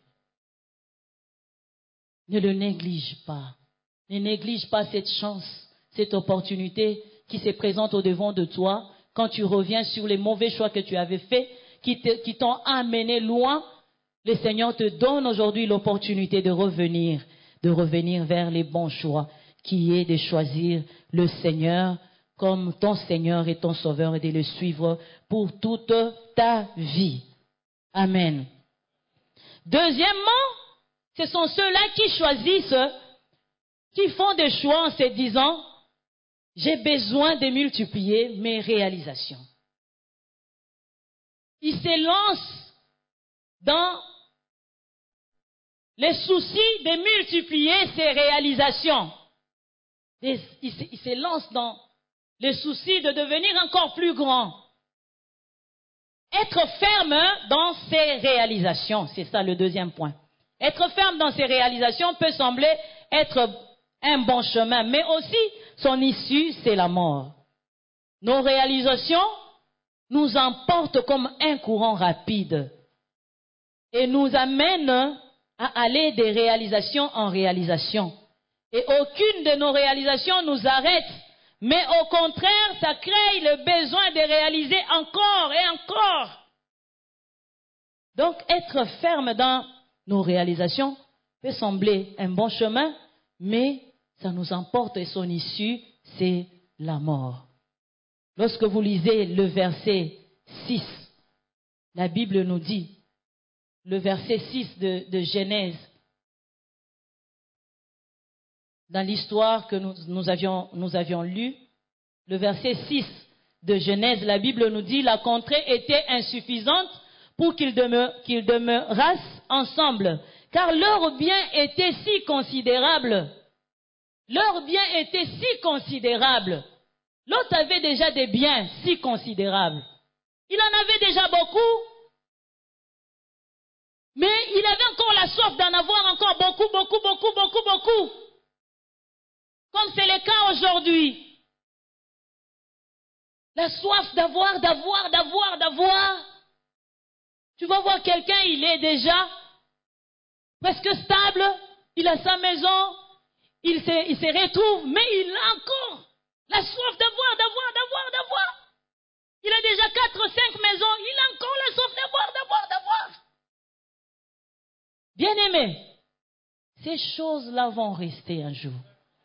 Ne le néglige pas. Ne néglige pas cette chance, cette opportunité qui se présente au devant de toi quand tu reviens sur les mauvais choix que tu avais faits, qui, te, qui t'ont amené loin. Le Seigneur te donne aujourd'hui l'opportunité de revenir, de revenir vers les bons choix, qui est de choisir le Seigneur comme ton Seigneur et ton Sauveur et de le suivre pour toute ta vie. Amen. Deuxièmement, ce sont ceux-là qui choisissent, qui font des choix en se disant, j'ai besoin de multiplier mes réalisations. Ils se lancent dans les soucis de multiplier ses réalisations. Ils se lancent dans les soucis de devenir encore plus grand. Être ferme dans ses réalisations, c'est ça le deuxième point. Être ferme dans ses réalisations peut sembler être un bon chemin, mais aussi son issue, c'est la mort. Nos réalisations nous emportent comme un courant rapide et nous amènent à aller des réalisations en réalisation. Et aucune de nos réalisations nous arrête, mais au contraire, ça crée le besoin de réaliser encore et encore. Donc, être ferme dans nos réalisations peut sembler un bon chemin, mais ça nous emporte et son issue, c'est la mort. Lorsque vous lisez le verset six, la Bible nous dit, le verset six de, de Genèse, dans l'histoire que nous, nous, avions, nous avions lue, le verset six de Genèse, la Bible nous dit, la contrée était insuffisante pour qu'ils demeurent, qu'ils demeurassent ensemble, car leur bien était si considérable. Leur bien était si considérable. L'autre avait déjà des biens si considérables. Il en avait déjà beaucoup, mais il avait encore la soif d'en avoir encore beaucoup, beaucoup, beaucoup, beaucoup, beaucoup. Comme c'est le cas aujourd'hui. La soif d'avoir, d'avoir, d'avoir, d'avoir. Tu vas voir quelqu'un, il est déjà presque stable, il a sa maison, il se, il se retrouve, mais il a encore la soif d'avoir, d'avoir, d'avoir, d'avoir. Il a déjà quatre, cinq maisons, il a encore la soif d'avoir, d'avoir, d'avoir. Bien-aimés, ces choses-là vont rester un jour.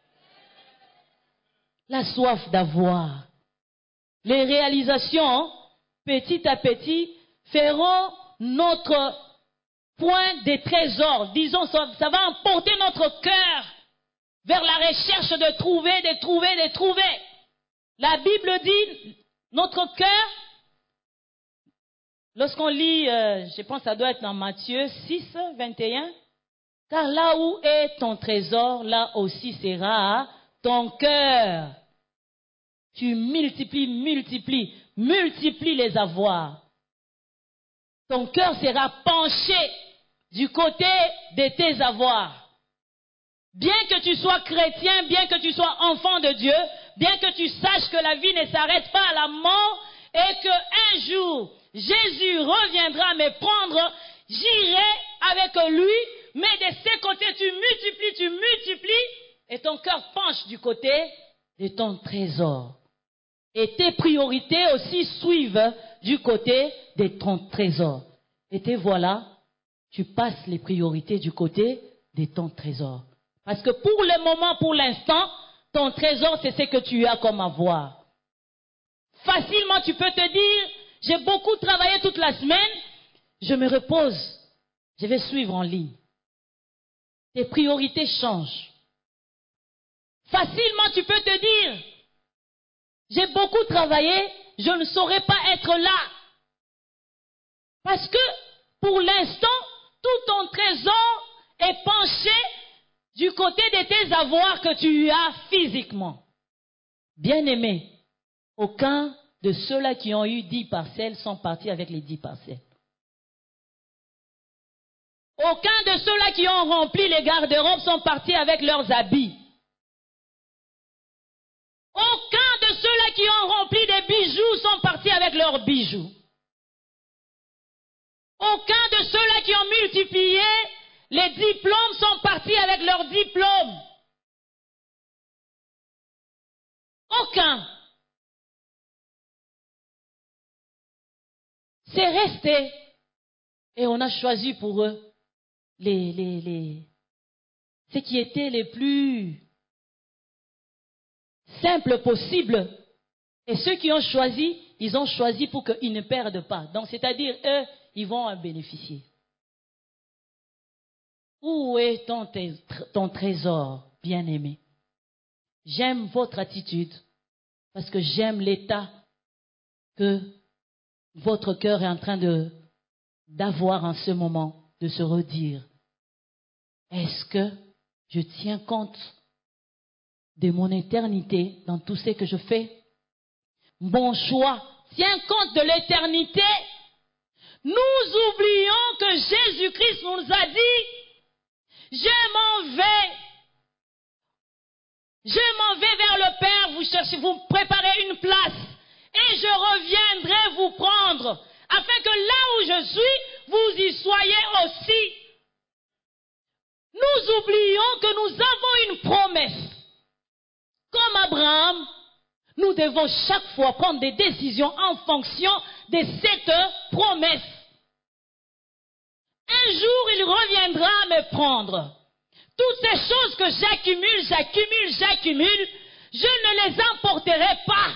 La soif d'avoir. Les réalisations, petit à petit, feront notre point des trésors. Disons, ça, ça va emporter notre cœur vers la recherche de trouver, de trouver, de trouver. La Bible dit, notre cœur, lorsqu'on lit, euh, je pense que ça doit être dans Matthieu six, vingt et un, car là où est ton trésor, là aussi sera ton cœur. Tu multiplies, multiplies, multiplies les avoirs. Ton cœur sera penché du côté de tes avoirs. Bien que tu sois chrétien, bien que tu sois enfant de Dieu, bien que tu saches que la vie ne s'arrête pas à la mort et qu'un jour, Jésus reviendra me prendre, j'irai avec lui, mais de ce côté, tu multiplies, tu multiplies, et ton cœur penche du côté de ton trésor. Et tes priorités aussi suivent du côté de ton trésor. Et te voilà, tu passes les priorités du côté de ton trésor. Parce que pour le moment, pour l'instant, ton trésor, c'est ce que tu as comme avoir. Facilement, tu peux te dire, j'ai beaucoup travaillé toute la semaine, je me repose, je vais suivre en ligne. Tes priorités changent. Facilement, tu peux te dire, j'ai beaucoup travaillé, je ne saurais pas être là. Parce que, pour l'instant, tout ton trésor est penché du côté de tes avoirs que tu as physiquement. Bien-aimés, aucun de ceux-là qui ont eu dix parcelles sont partis avec les dix parcelles. Aucun de ceux-là qui ont rempli les garde-robes sont partis avec leurs habits. Aucun de ceux-là qui ont rempli des bijoux sont partis avec leurs bijoux. Aucun de ceux-là qui ont multiplié les diplômes sont partis avec leurs diplômes. Aucun. C'est resté. Et on a choisi pour eux les, les, les, ce qui était les plus simples possibles. Et ceux qui ont choisi, ils ont choisi pour qu'ils ne perdent pas. Donc, c'est-à-dire, eux, ils vont en bénéficier. Où est ton, ton trésor, bien-aimé? J'aime votre attitude parce que j'aime l'état que votre cœur est en train de, d'avoir en ce moment, de se redire. Est-ce que je tiens compte de mon éternité dans tout ce que je fais? Mon choix tient compte de l'éternité. Nous oublions que Jésus-Christ nous a dit, je m'en vais. Je m'en vais vers le Père, vous cherchez, vous préparez une place et je reviendrai vous prendre afin que là où je suis, vous y soyez aussi. Nous oublions que nous avons une promesse. Comme Abraham, nous devons chaque fois prendre des décisions en fonction de cette promesse. Un jour, il reviendra me prendre. Toutes ces choses que j'accumule, j'accumule, j'accumule, je ne les emporterai pas.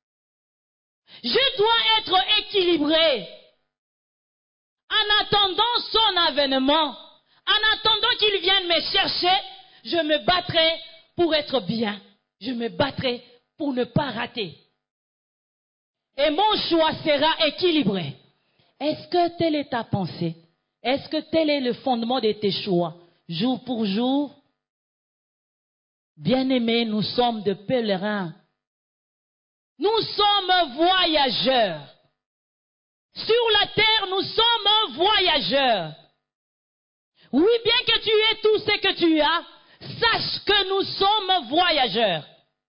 Je dois être équilibré. En attendant son avènement, en attendant qu'il vienne me chercher, je me battrai pour être bien. Je me battrai pour ne pas rater. Et mon choix sera équilibré. Est-ce que telle est ta pensée? Est-ce que tel est le fondement de tes choix, jour pour jour? Bien-aimés, nous sommes de pèlerins. Nous sommes voyageurs. Sur la terre, nous sommes voyageurs. Oui, bien que tu aies tout ce que tu as, sache que nous sommes voyageurs.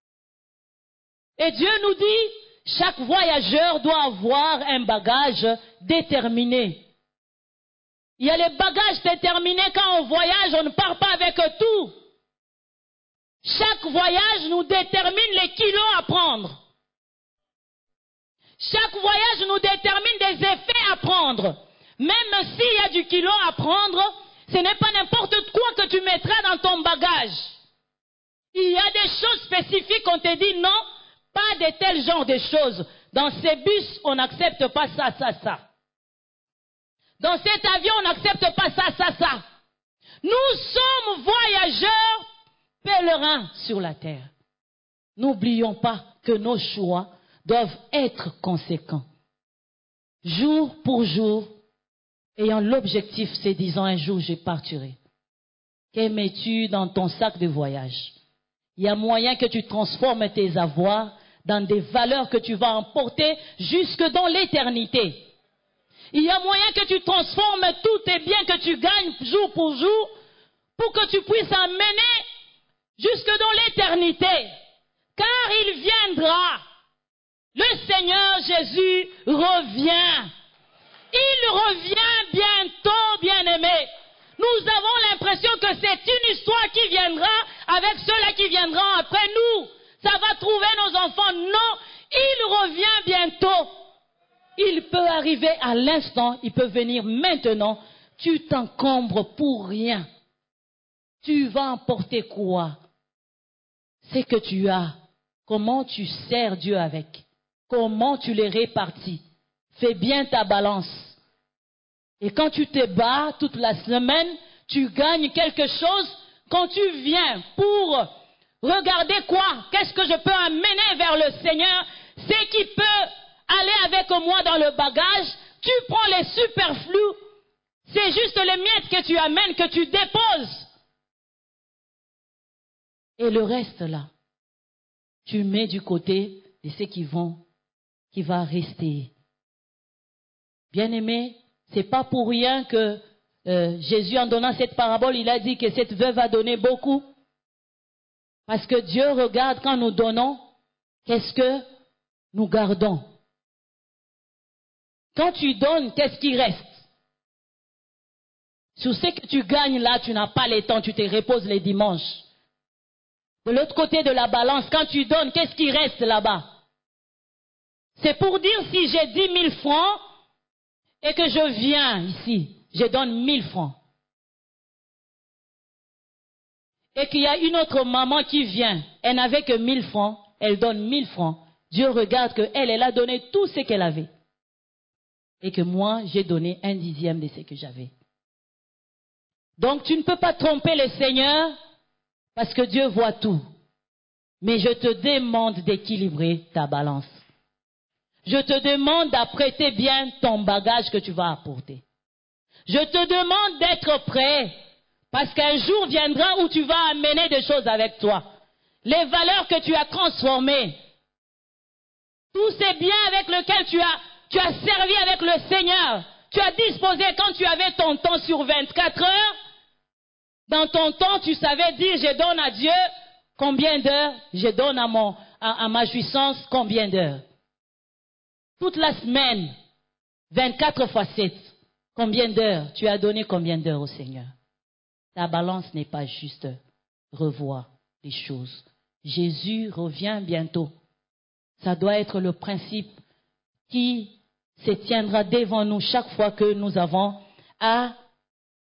Et Dieu nous dit, chaque voyageur doit avoir un bagage déterminé. Il y a les bagages déterminés. Quand on voyage, on ne part pas avec tout. Chaque voyage nous détermine les kilos à prendre. Chaque voyage nous détermine des effets à prendre. Même s'il y a du kilo à prendre, ce n'est pas n'importe quoi que tu mettras dans ton bagage. Il y a des choses spécifiques, on te dit non, pas de tel genre de choses. Dans ces bus, on n'accepte pas ça, ça, ça. Dans cet avion, on n'accepte pas ça, ça, ça. Nous sommes voyageurs, pèlerins sur la terre. N'oublions pas que nos choix doivent être conséquents. Jour pour jour, ayant l'objectif, c'est disant un jour je partirai. Qu'aimais-tu dans ton sac de voyage? Il y a moyen que tu transformes tes avoirs dans des valeurs que tu vas emporter jusque dans l'éternité. Il y a moyen que tu transformes tous tes biens que tu gagnes jour pour jour pour que tu puisses emmener jusque dans l'éternité. Car il viendra. Le Seigneur Jésus revient. Il revient bientôt, bien-aimés. Nous avons l'impression que c'est une histoire qui viendra avec ceux-là qui viendront après nous. Ça va trouver nos enfants. Non, il revient bientôt. Il peut arriver à l'instant, il peut venir maintenant. Tu t'encombres pour rien. Tu vas emporter quoi? C'est que tu as. Comment tu sers Dieu avec? Comment tu les répartis? Fais bien ta balance. Et quand tu te bats toute la semaine, tu gagnes quelque chose. Quand tu viens pour regarder quoi? Qu'est-ce que je peux amener vers le Seigneur? C'est qui peut aller avec moi dans le bagage. Tu prends les superflus. C'est juste les miettes que tu amènes, que tu déposes. Et le reste là, tu mets du côté de ceux qui vont, qui va rester. Bien-aimé, c'est pas pour rien que euh, Jésus, en donnant cette parabole, il a dit que cette veuve a donné beaucoup. Parce que Dieu regarde quand nous donnons, qu'est-ce que nous gardons. Quand tu donnes, qu'est-ce qui reste? Sur ce que tu gagnes là, tu n'as pas le temps, tu te reposes les dimanches. De l'autre côté de la balance, quand tu donnes, qu'est-ce qui reste là-bas? C'est pour dire si j'ai dix mille francs et que je viens ici, je donne mille francs. Et qu'il y a une autre maman qui vient, elle n'avait que mille francs, elle donne mille francs. Dieu regarde qu'elle, elle a donné tout ce qu'elle avait. Et que moi, j'ai donné un dixième de ce que j'avais. Donc tu ne peux pas tromper le Seigneur parce que Dieu voit tout. Mais je te demande d'équilibrer ta balance. Je te demande d'apprêter bien ton bagage que tu vas apporter. Je te demande d'être prêt parce qu'un jour viendra où tu vas amener des choses avec toi. Les valeurs que tu as transformées. Tous ces biens avec lesquels tu as, tu as servi avec le Seigneur. Tu as disposé quand tu avais ton temps sur vingt-quatre heures. Dans ton temps, tu savais dire, je donne à Dieu combien d'heures, je donne à, mon, à, à ma jouissance combien d'heures. Toute la semaine, vingt-quatre fois sept, combien d'heures, tu as donné combien d'heures au Seigneur. Ta balance n'est pas juste. Revoir les choses. Jésus revient bientôt. Ça doit être le principe qui se tiendra devant nous chaque fois que nous avons à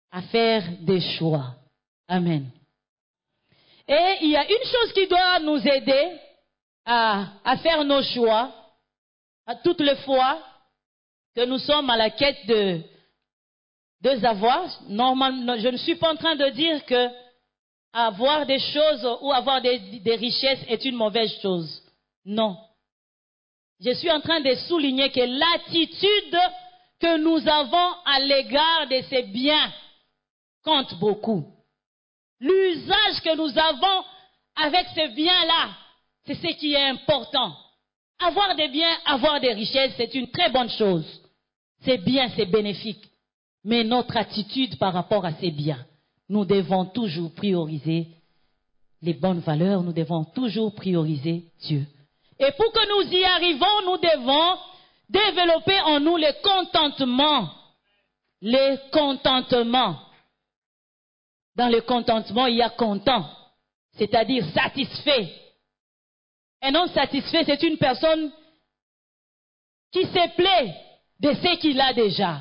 à faire des choix. Amen. Et il y a une chose qui doit nous aider à, à faire nos choix, à toutes les fois que nous sommes à la quête de, de avoir. Normalement, je ne suis pas en train de dire que avoir des choses ou avoir des, des richesses est une mauvaise chose. Non. Je suis en train de souligner que l'attitude que nous avons à l'égard de ces biens compte beaucoup. L'usage que nous avons avec ces biens-là, c'est ce qui est important. Avoir des biens, avoir des richesses, c'est une très bonne chose. C'est bien, c'est bénéfique. Mais notre attitude par rapport à ces biens, nous devons toujours prioriser les bonnes valeurs, nous devons toujours prioriser Dieu. Et pour que nous y arrivons, nous devons développer en nous le contentement. Le contentement. Dans le contentement, il y a content, c'est-à-dire satisfait. Un homme satisfait, c'est une personne qui se plaît de ce qu'il a déjà.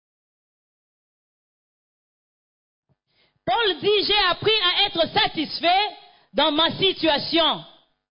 Paul dit, j'ai appris à être satisfait dans ma situation.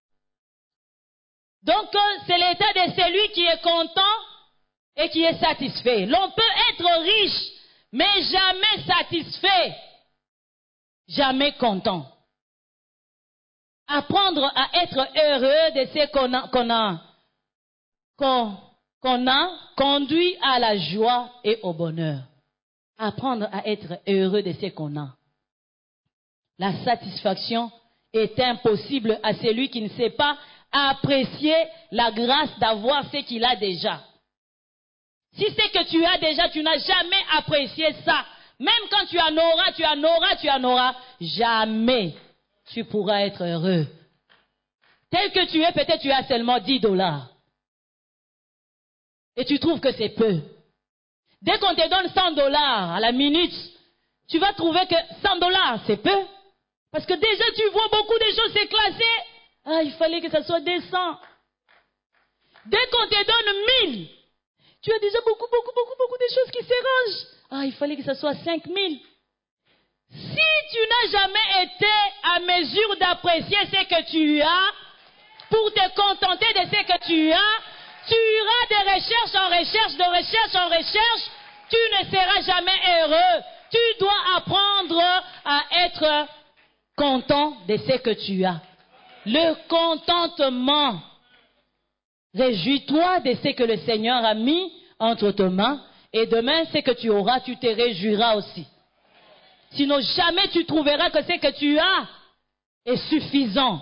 Donc, c'est l'état de celui qui est content et qui est satisfait. L'on peut être riche, mais jamais satisfait, jamais content. Apprendre à être heureux de ce qu'on a, qu'on a, qu'on, qu'on a conduit à la joie et au bonheur. Apprendre à être heureux de ce qu'on a. La satisfaction est impossible à celui qui ne sait pas apprécier la grâce d'avoir ce qu'il a déjà. Si c'est que tu as déjà, tu n'as jamais apprécié ça. Même quand tu en auras, tu en auras, tu en auras, jamais tu pourras être heureux. Tel que tu es, peut-être tu as seulement dix dollars. Et tu trouves que c'est peu. Dès qu'on te donne cent dollars à la minute, tu vas trouver que cent dollars, c'est peu. Parce que déjà, tu vois beaucoup de choses s'éclater. Ah, il fallait que ça soit deux cents. Dès qu'on te donne mille, tu as déjà beaucoup, beaucoup, beaucoup, beaucoup de choses qui s'érangent. Ah, il fallait que ça soit cinq mille. Si tu n'as jamais été à mesure d'apprécier ce que tu as, pour te contenter de ce que tu as, tu iras de recherche en recherche, de recherche en recherche, tu ne seras jamais heureux. Tu dois apprendre à être content de ce que tu as. Le contentement. Réjouis-toi de ce que le Seigneur a mis entre tes mains, et demain, ce que tu auras, tu te réjouiras aussi. Sinon, jamais tu trouveras que ce que tu as est suffisant.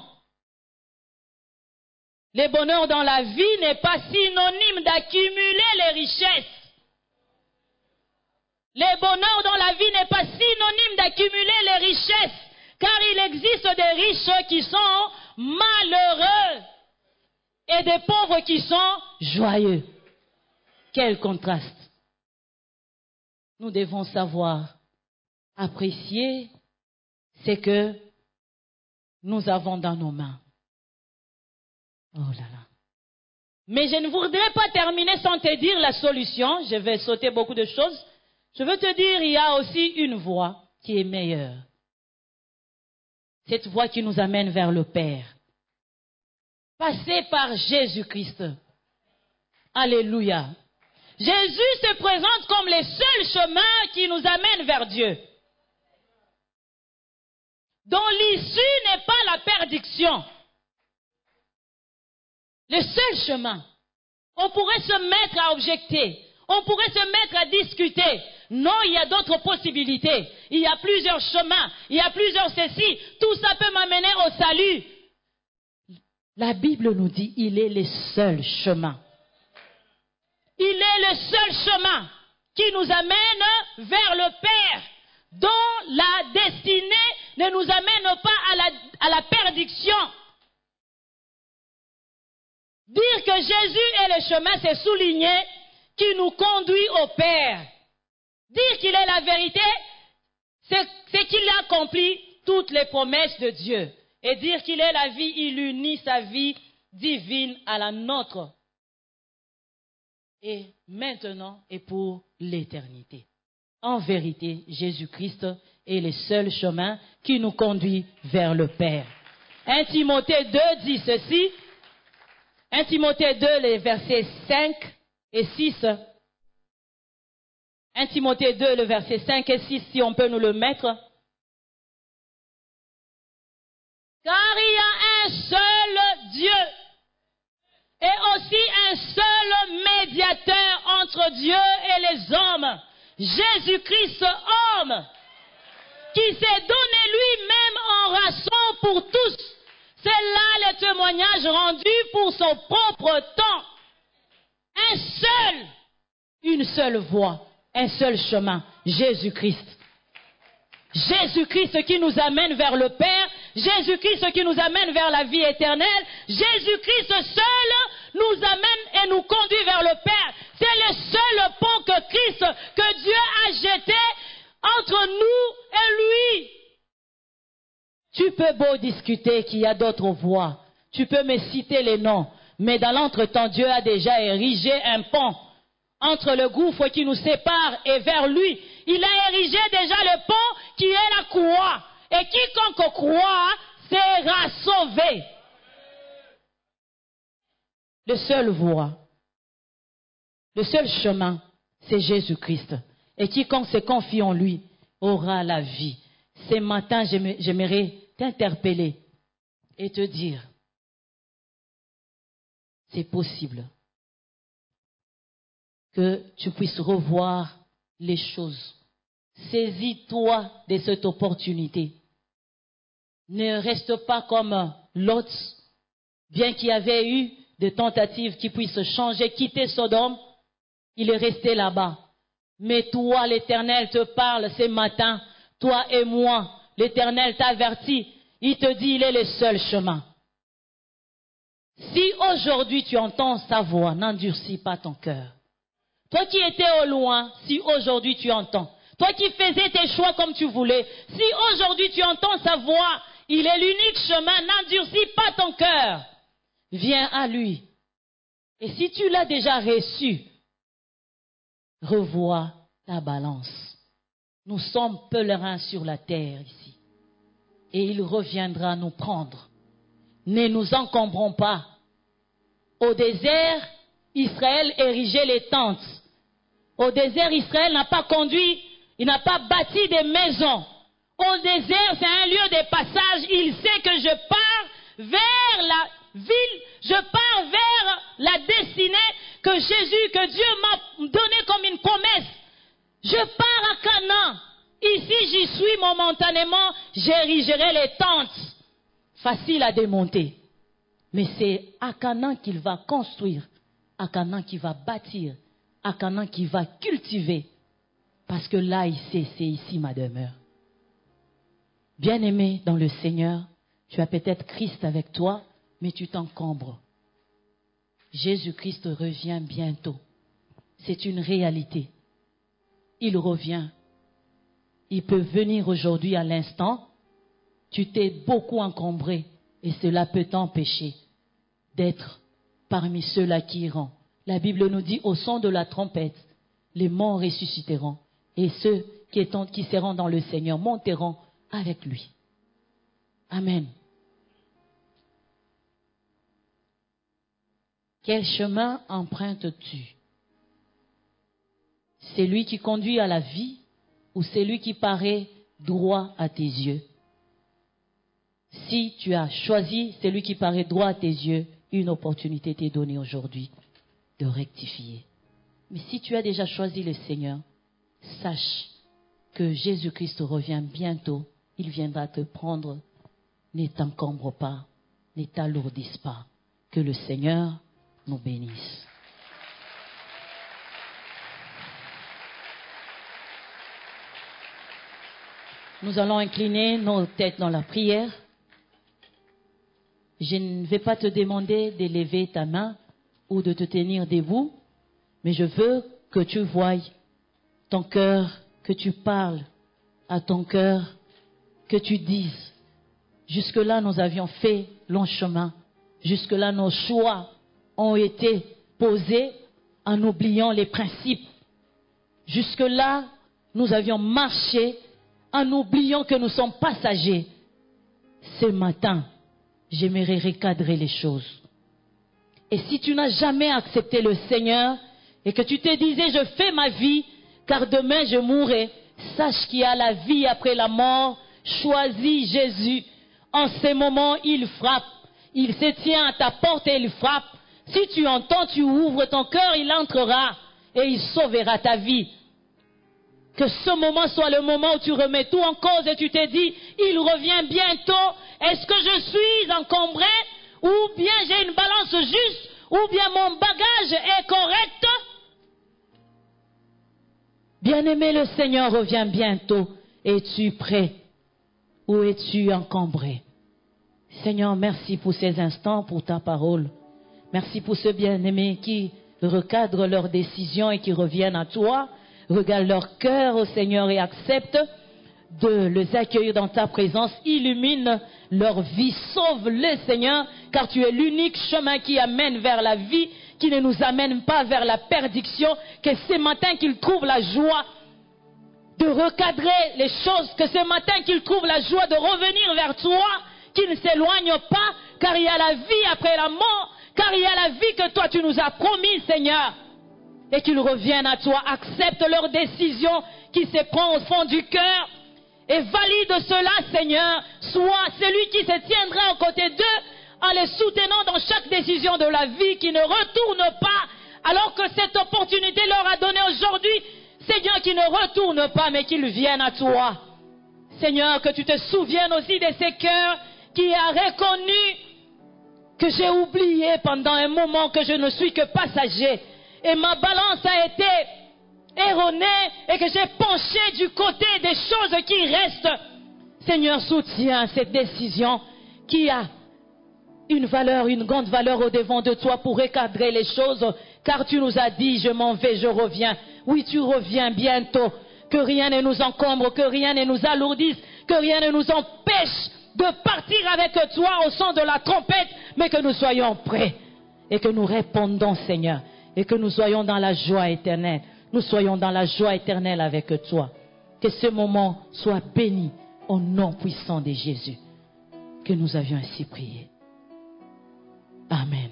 Le bonheur dans la vie n'est pas synonyme d'accumuler les richesses. Le bonheur dans la vie n'est pas synonyme d'accumuler les richesses, car il existe des riches qui sont malheureux et des pauvres qui sont joyeux. Quel contraste! Nous devons savoir apprécier ce que nous avons dans nos mains. Oh là là. Mais je ne voudrais pas terminer sans te dire la solution. Je vais sauter beaucoup de choses. Je veux te dire, il y a aussi une voie qui est meilleure. Cette voie qui nous amène vers le Père. Passer par Jésus-Christ. Alléluia. Jésus se présente comme le seul chemin qui nous amène vers Dieu. Dont l'issue n'est pas la perdition. Le seul chemin. On pourrait se mettre à objecter. On pourrait se mettre à discuter. Non, il y a d'autres possibilités. Il y a plusieurs chemins. Il y a plusieurs ceci. Tout ça peut m'amener au salut. La Bible nous dit, il est le seul chemin. Il est le seul chemin qui nous amène vers le Père, dont la destinée ne nous amène pas à la, à la perdition. Dire que Jésus est le chemin, c'est souligner qu'il nous conduit au Père. Dire qu'il est la vérité, c'est, c'est qu'il a accompli toutes les promesses de Dieu. Et dire qu'il est la vie, il unit sa vie divine à la nôtre. Et maintenant et pour l'éternité. En vérité, Jésus-Christ est le seul chemin qui nous conduit vers le Père. un Timothée deux dit ceci. un Timothée deux, les versets cinq et six. un Timothée deux, le verset cinq et six, si on peut nous le mettre. Car il y a un seul Dieu et aussi un seul médiateur entre Dieu et les hommes, Jésus-Christ homme, qui s'est donné lui-même en rançon pour tous. C'est là le témoignage rendu pour son propre temps. Un seul, une seule voie, un seul chemin, Jésus-Christ. Jésus-Christ qui nous amène vers le Père, Jésus-Christ qui nous amène vers la vie éternelle, Jésus-Christ seul nous amène et nous conduit vers le Père. C'est le seul pont que Christ, que Dieu a jeté entre nous et lui. Tu peux beau discuter qu'il y a d'autres voies, tu peux me citer les noms, mais dans l'entretemps, Dieu a déjà érigé un pont entre le gouffre qui nous sépare et vers lui. Il a érigé déjà le pont qui est la croix. Et quiconque croit sera sauvé. Le seul voie, le seul chemin, c'est Jésus-Christ. Et quiconque se confie en lui aura la vie. Ce matin, j'aimerais t'interpeller et te dire, c'est possible que tu puisses revoir les choses. Saisis-toi de cette opportunité. Ne reste pas comme Lot, bien qu'il y avait eu des tentatives qui puissent changer, quitter Sodome, il est resté là-bas. Mais toi, l'Éternel te parle ce matin, toi et moi, l'Éternel t'avertit, il te dit, il est le seul chemin. Si aujourd'hui tu entends sa voix, n'endurcis pas ton cœur. Toi qui étais au loin, si aujourd'hui tu entends, toi qui faisais tes choix comme tu voulais, si aujourd'hui tu entends sa voix, il est l'unique chemin, n'endurcis pas ton cœur. Viens à lui. Et si tu l'as déjà reçu, revois ta balance. Nous sommes pèlerins sur la terre ici. Et il reviendra nous prendre. Ne nous encombrons pas. Au désert, Israël érigeait les tentes. Au désert, Israël n'a pas conduit, il n'a pas bâti des maisons. Au désert, c'est un lieu de passage. Il sait que je pars vers la ville, je pars vers la destinée que Jésus, que Dieu m'a donnée comme une promesse. Je pars à Canaan. Ici, j'y suis momentanément, j'érigerai les tentes. Facile à démonter. Mais c'est à Canaan qu'il va construire, à Canaan qu'il va bâtir, à Canaan qu'il va cultiver. Parce que là, il sait, c'est ici ma demeure. Bien-aimé dans le Seigneur, tu as peut-être Christ avec toi, mais tu t'encombres. Jésus-Christ revient bientôt. C'est une réalité. Il revient. Il peut venir aujourd'hui à l'instant. Tu t'es beaucoup encombré et cela peut t'empêcher d'être parmi ceux-là qui iront. La Bible nous dit au son de la trompette, les morts ressusciteront et ceux qui, étant, qui seront dans le Seigneur monteront avec lui. Amen. Quel chemin empruntes-tu? C'est lui qui conduit à la vie ou c'est lui qui paraît droit à tes yeux? Si tu as choisi celui qui paraît droit à tes yeux, une opportunité t'est donnée aujourd'hui de rectifier. Mais si tu as déjà choisi le Seigneur, sache que Jésus-Christ revient bientôt. Il viendra te prendre. Ne t'encombre pas, ne t'alourdisse pas. Que le Seigneur nous bénisse. Nous allons incliner nos têtes dans la prière. Je ne vais pas te demander de lever ta main ou de te tenir debout, mais je veux que tu voies ton cœur, que tu parles à ton cœur, que tu dises, jusque-là nous avions fait long chemin, jusque-là nos choix ont été posés en oubliant les principes. Jusque-là, nous avions marché en oubliant que nous sommes passagers. Ce matin, j'aimerais recadrer les choses. Et si tu n'as jamais accepté le Seigneur et que tu te disais, je fais ma vie, car demain je mourrai, sache qu'il y a la vie après la mort. Choisis Jésus. En ces moments, il frappe. Il se tient à ta porte et il frappe. Si tu entends, tu ouvres ton cœur, il entrera et il sauvera ta vie. Que ce moment soit le moment où tu remets tout en cause et tu te dis, il revient bientôt. Est-ce que je suis encombré? Ou bien j'ai une balance juste? Ou bien mon bagage est correct? Bien-aimé, le Seigneur revient bientôt. Es-tu prêt? Ou es-tu encombré? Seigneur, merci pour ces instants, pour ta parole. Merci pour ce bien-aimé qui recadre leurs décisions et qui reviennent à toi. Regarde leur cœur, au Seigneur, et accepte de les accueillir dans ta présence. Illumine leur vie. Sauve-les, Seigneur, car tu es l'unique chemin qui amène vers la vie, qui ne nous amène pas vers la perdition. Que ce matin qu'ils trouvent la joie de recadrer les choses, que ce matin qu'ils trouvent la joie de revenir vers toi, qu'ils ne s'éloignent pas, car il y a la vie après la mort, car il y a la vie que toi tu nous as promis, Seigneur, et qu'ils reviennent à toi. Accepte leur décision qui se prend au fond du cœur et valide cela, Seigneur. Sois celui qui se tiendra aux côtés d'eux en les soutenant dans chaque décision de la vie, qui ne retourne pas alors que cette opportunité leur a donné aujourd'hui. Seigneur, qui ne retourne pas, mais qu'ils viennent à toi. Seigneur, que tu te souviennes aussi de ces cœurs qui a reconnu que j'ai oublié pendant un moment que je ne suis que passager et ma balance a été erronée et que j'ai penché du côté des choses qui restent. Seigneur, soutiens cette décision qui a une valeur, une grande valeur au devant de toi pour recadrer les choses, car tu nous as dit, je m'en vais, je reviens. Oui, tu reviens bientôt. Que rien ne nous encombre, que rien ne nous alourdisse, que rien ne nous empêche de partir avec toi au son de la trompette, mais que nous soyons prêts et que nous répondons, Seigneur, et que nous soyons dans la joie éternelle. Nous soyons dans la joie éternelle avec toi. Que ce moment soit béni au nom puissant de Jésus. Que nous avions ainsi prié. Amen.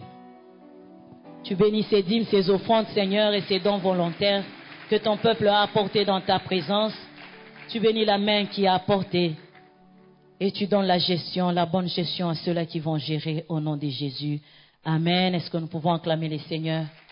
Tu bénis ces dîmes, ces offrandes, Seigneur, et ces dons volontaires que ton peuple a apportés dans ta présence. Tu bénis la main qui a apporté et tu donnes la gestion, la bonne gestion à ceux-là qui vont gérer au nom de Jésus. Amen. Est-ce que nous pouvons acclamer les Seigneurs?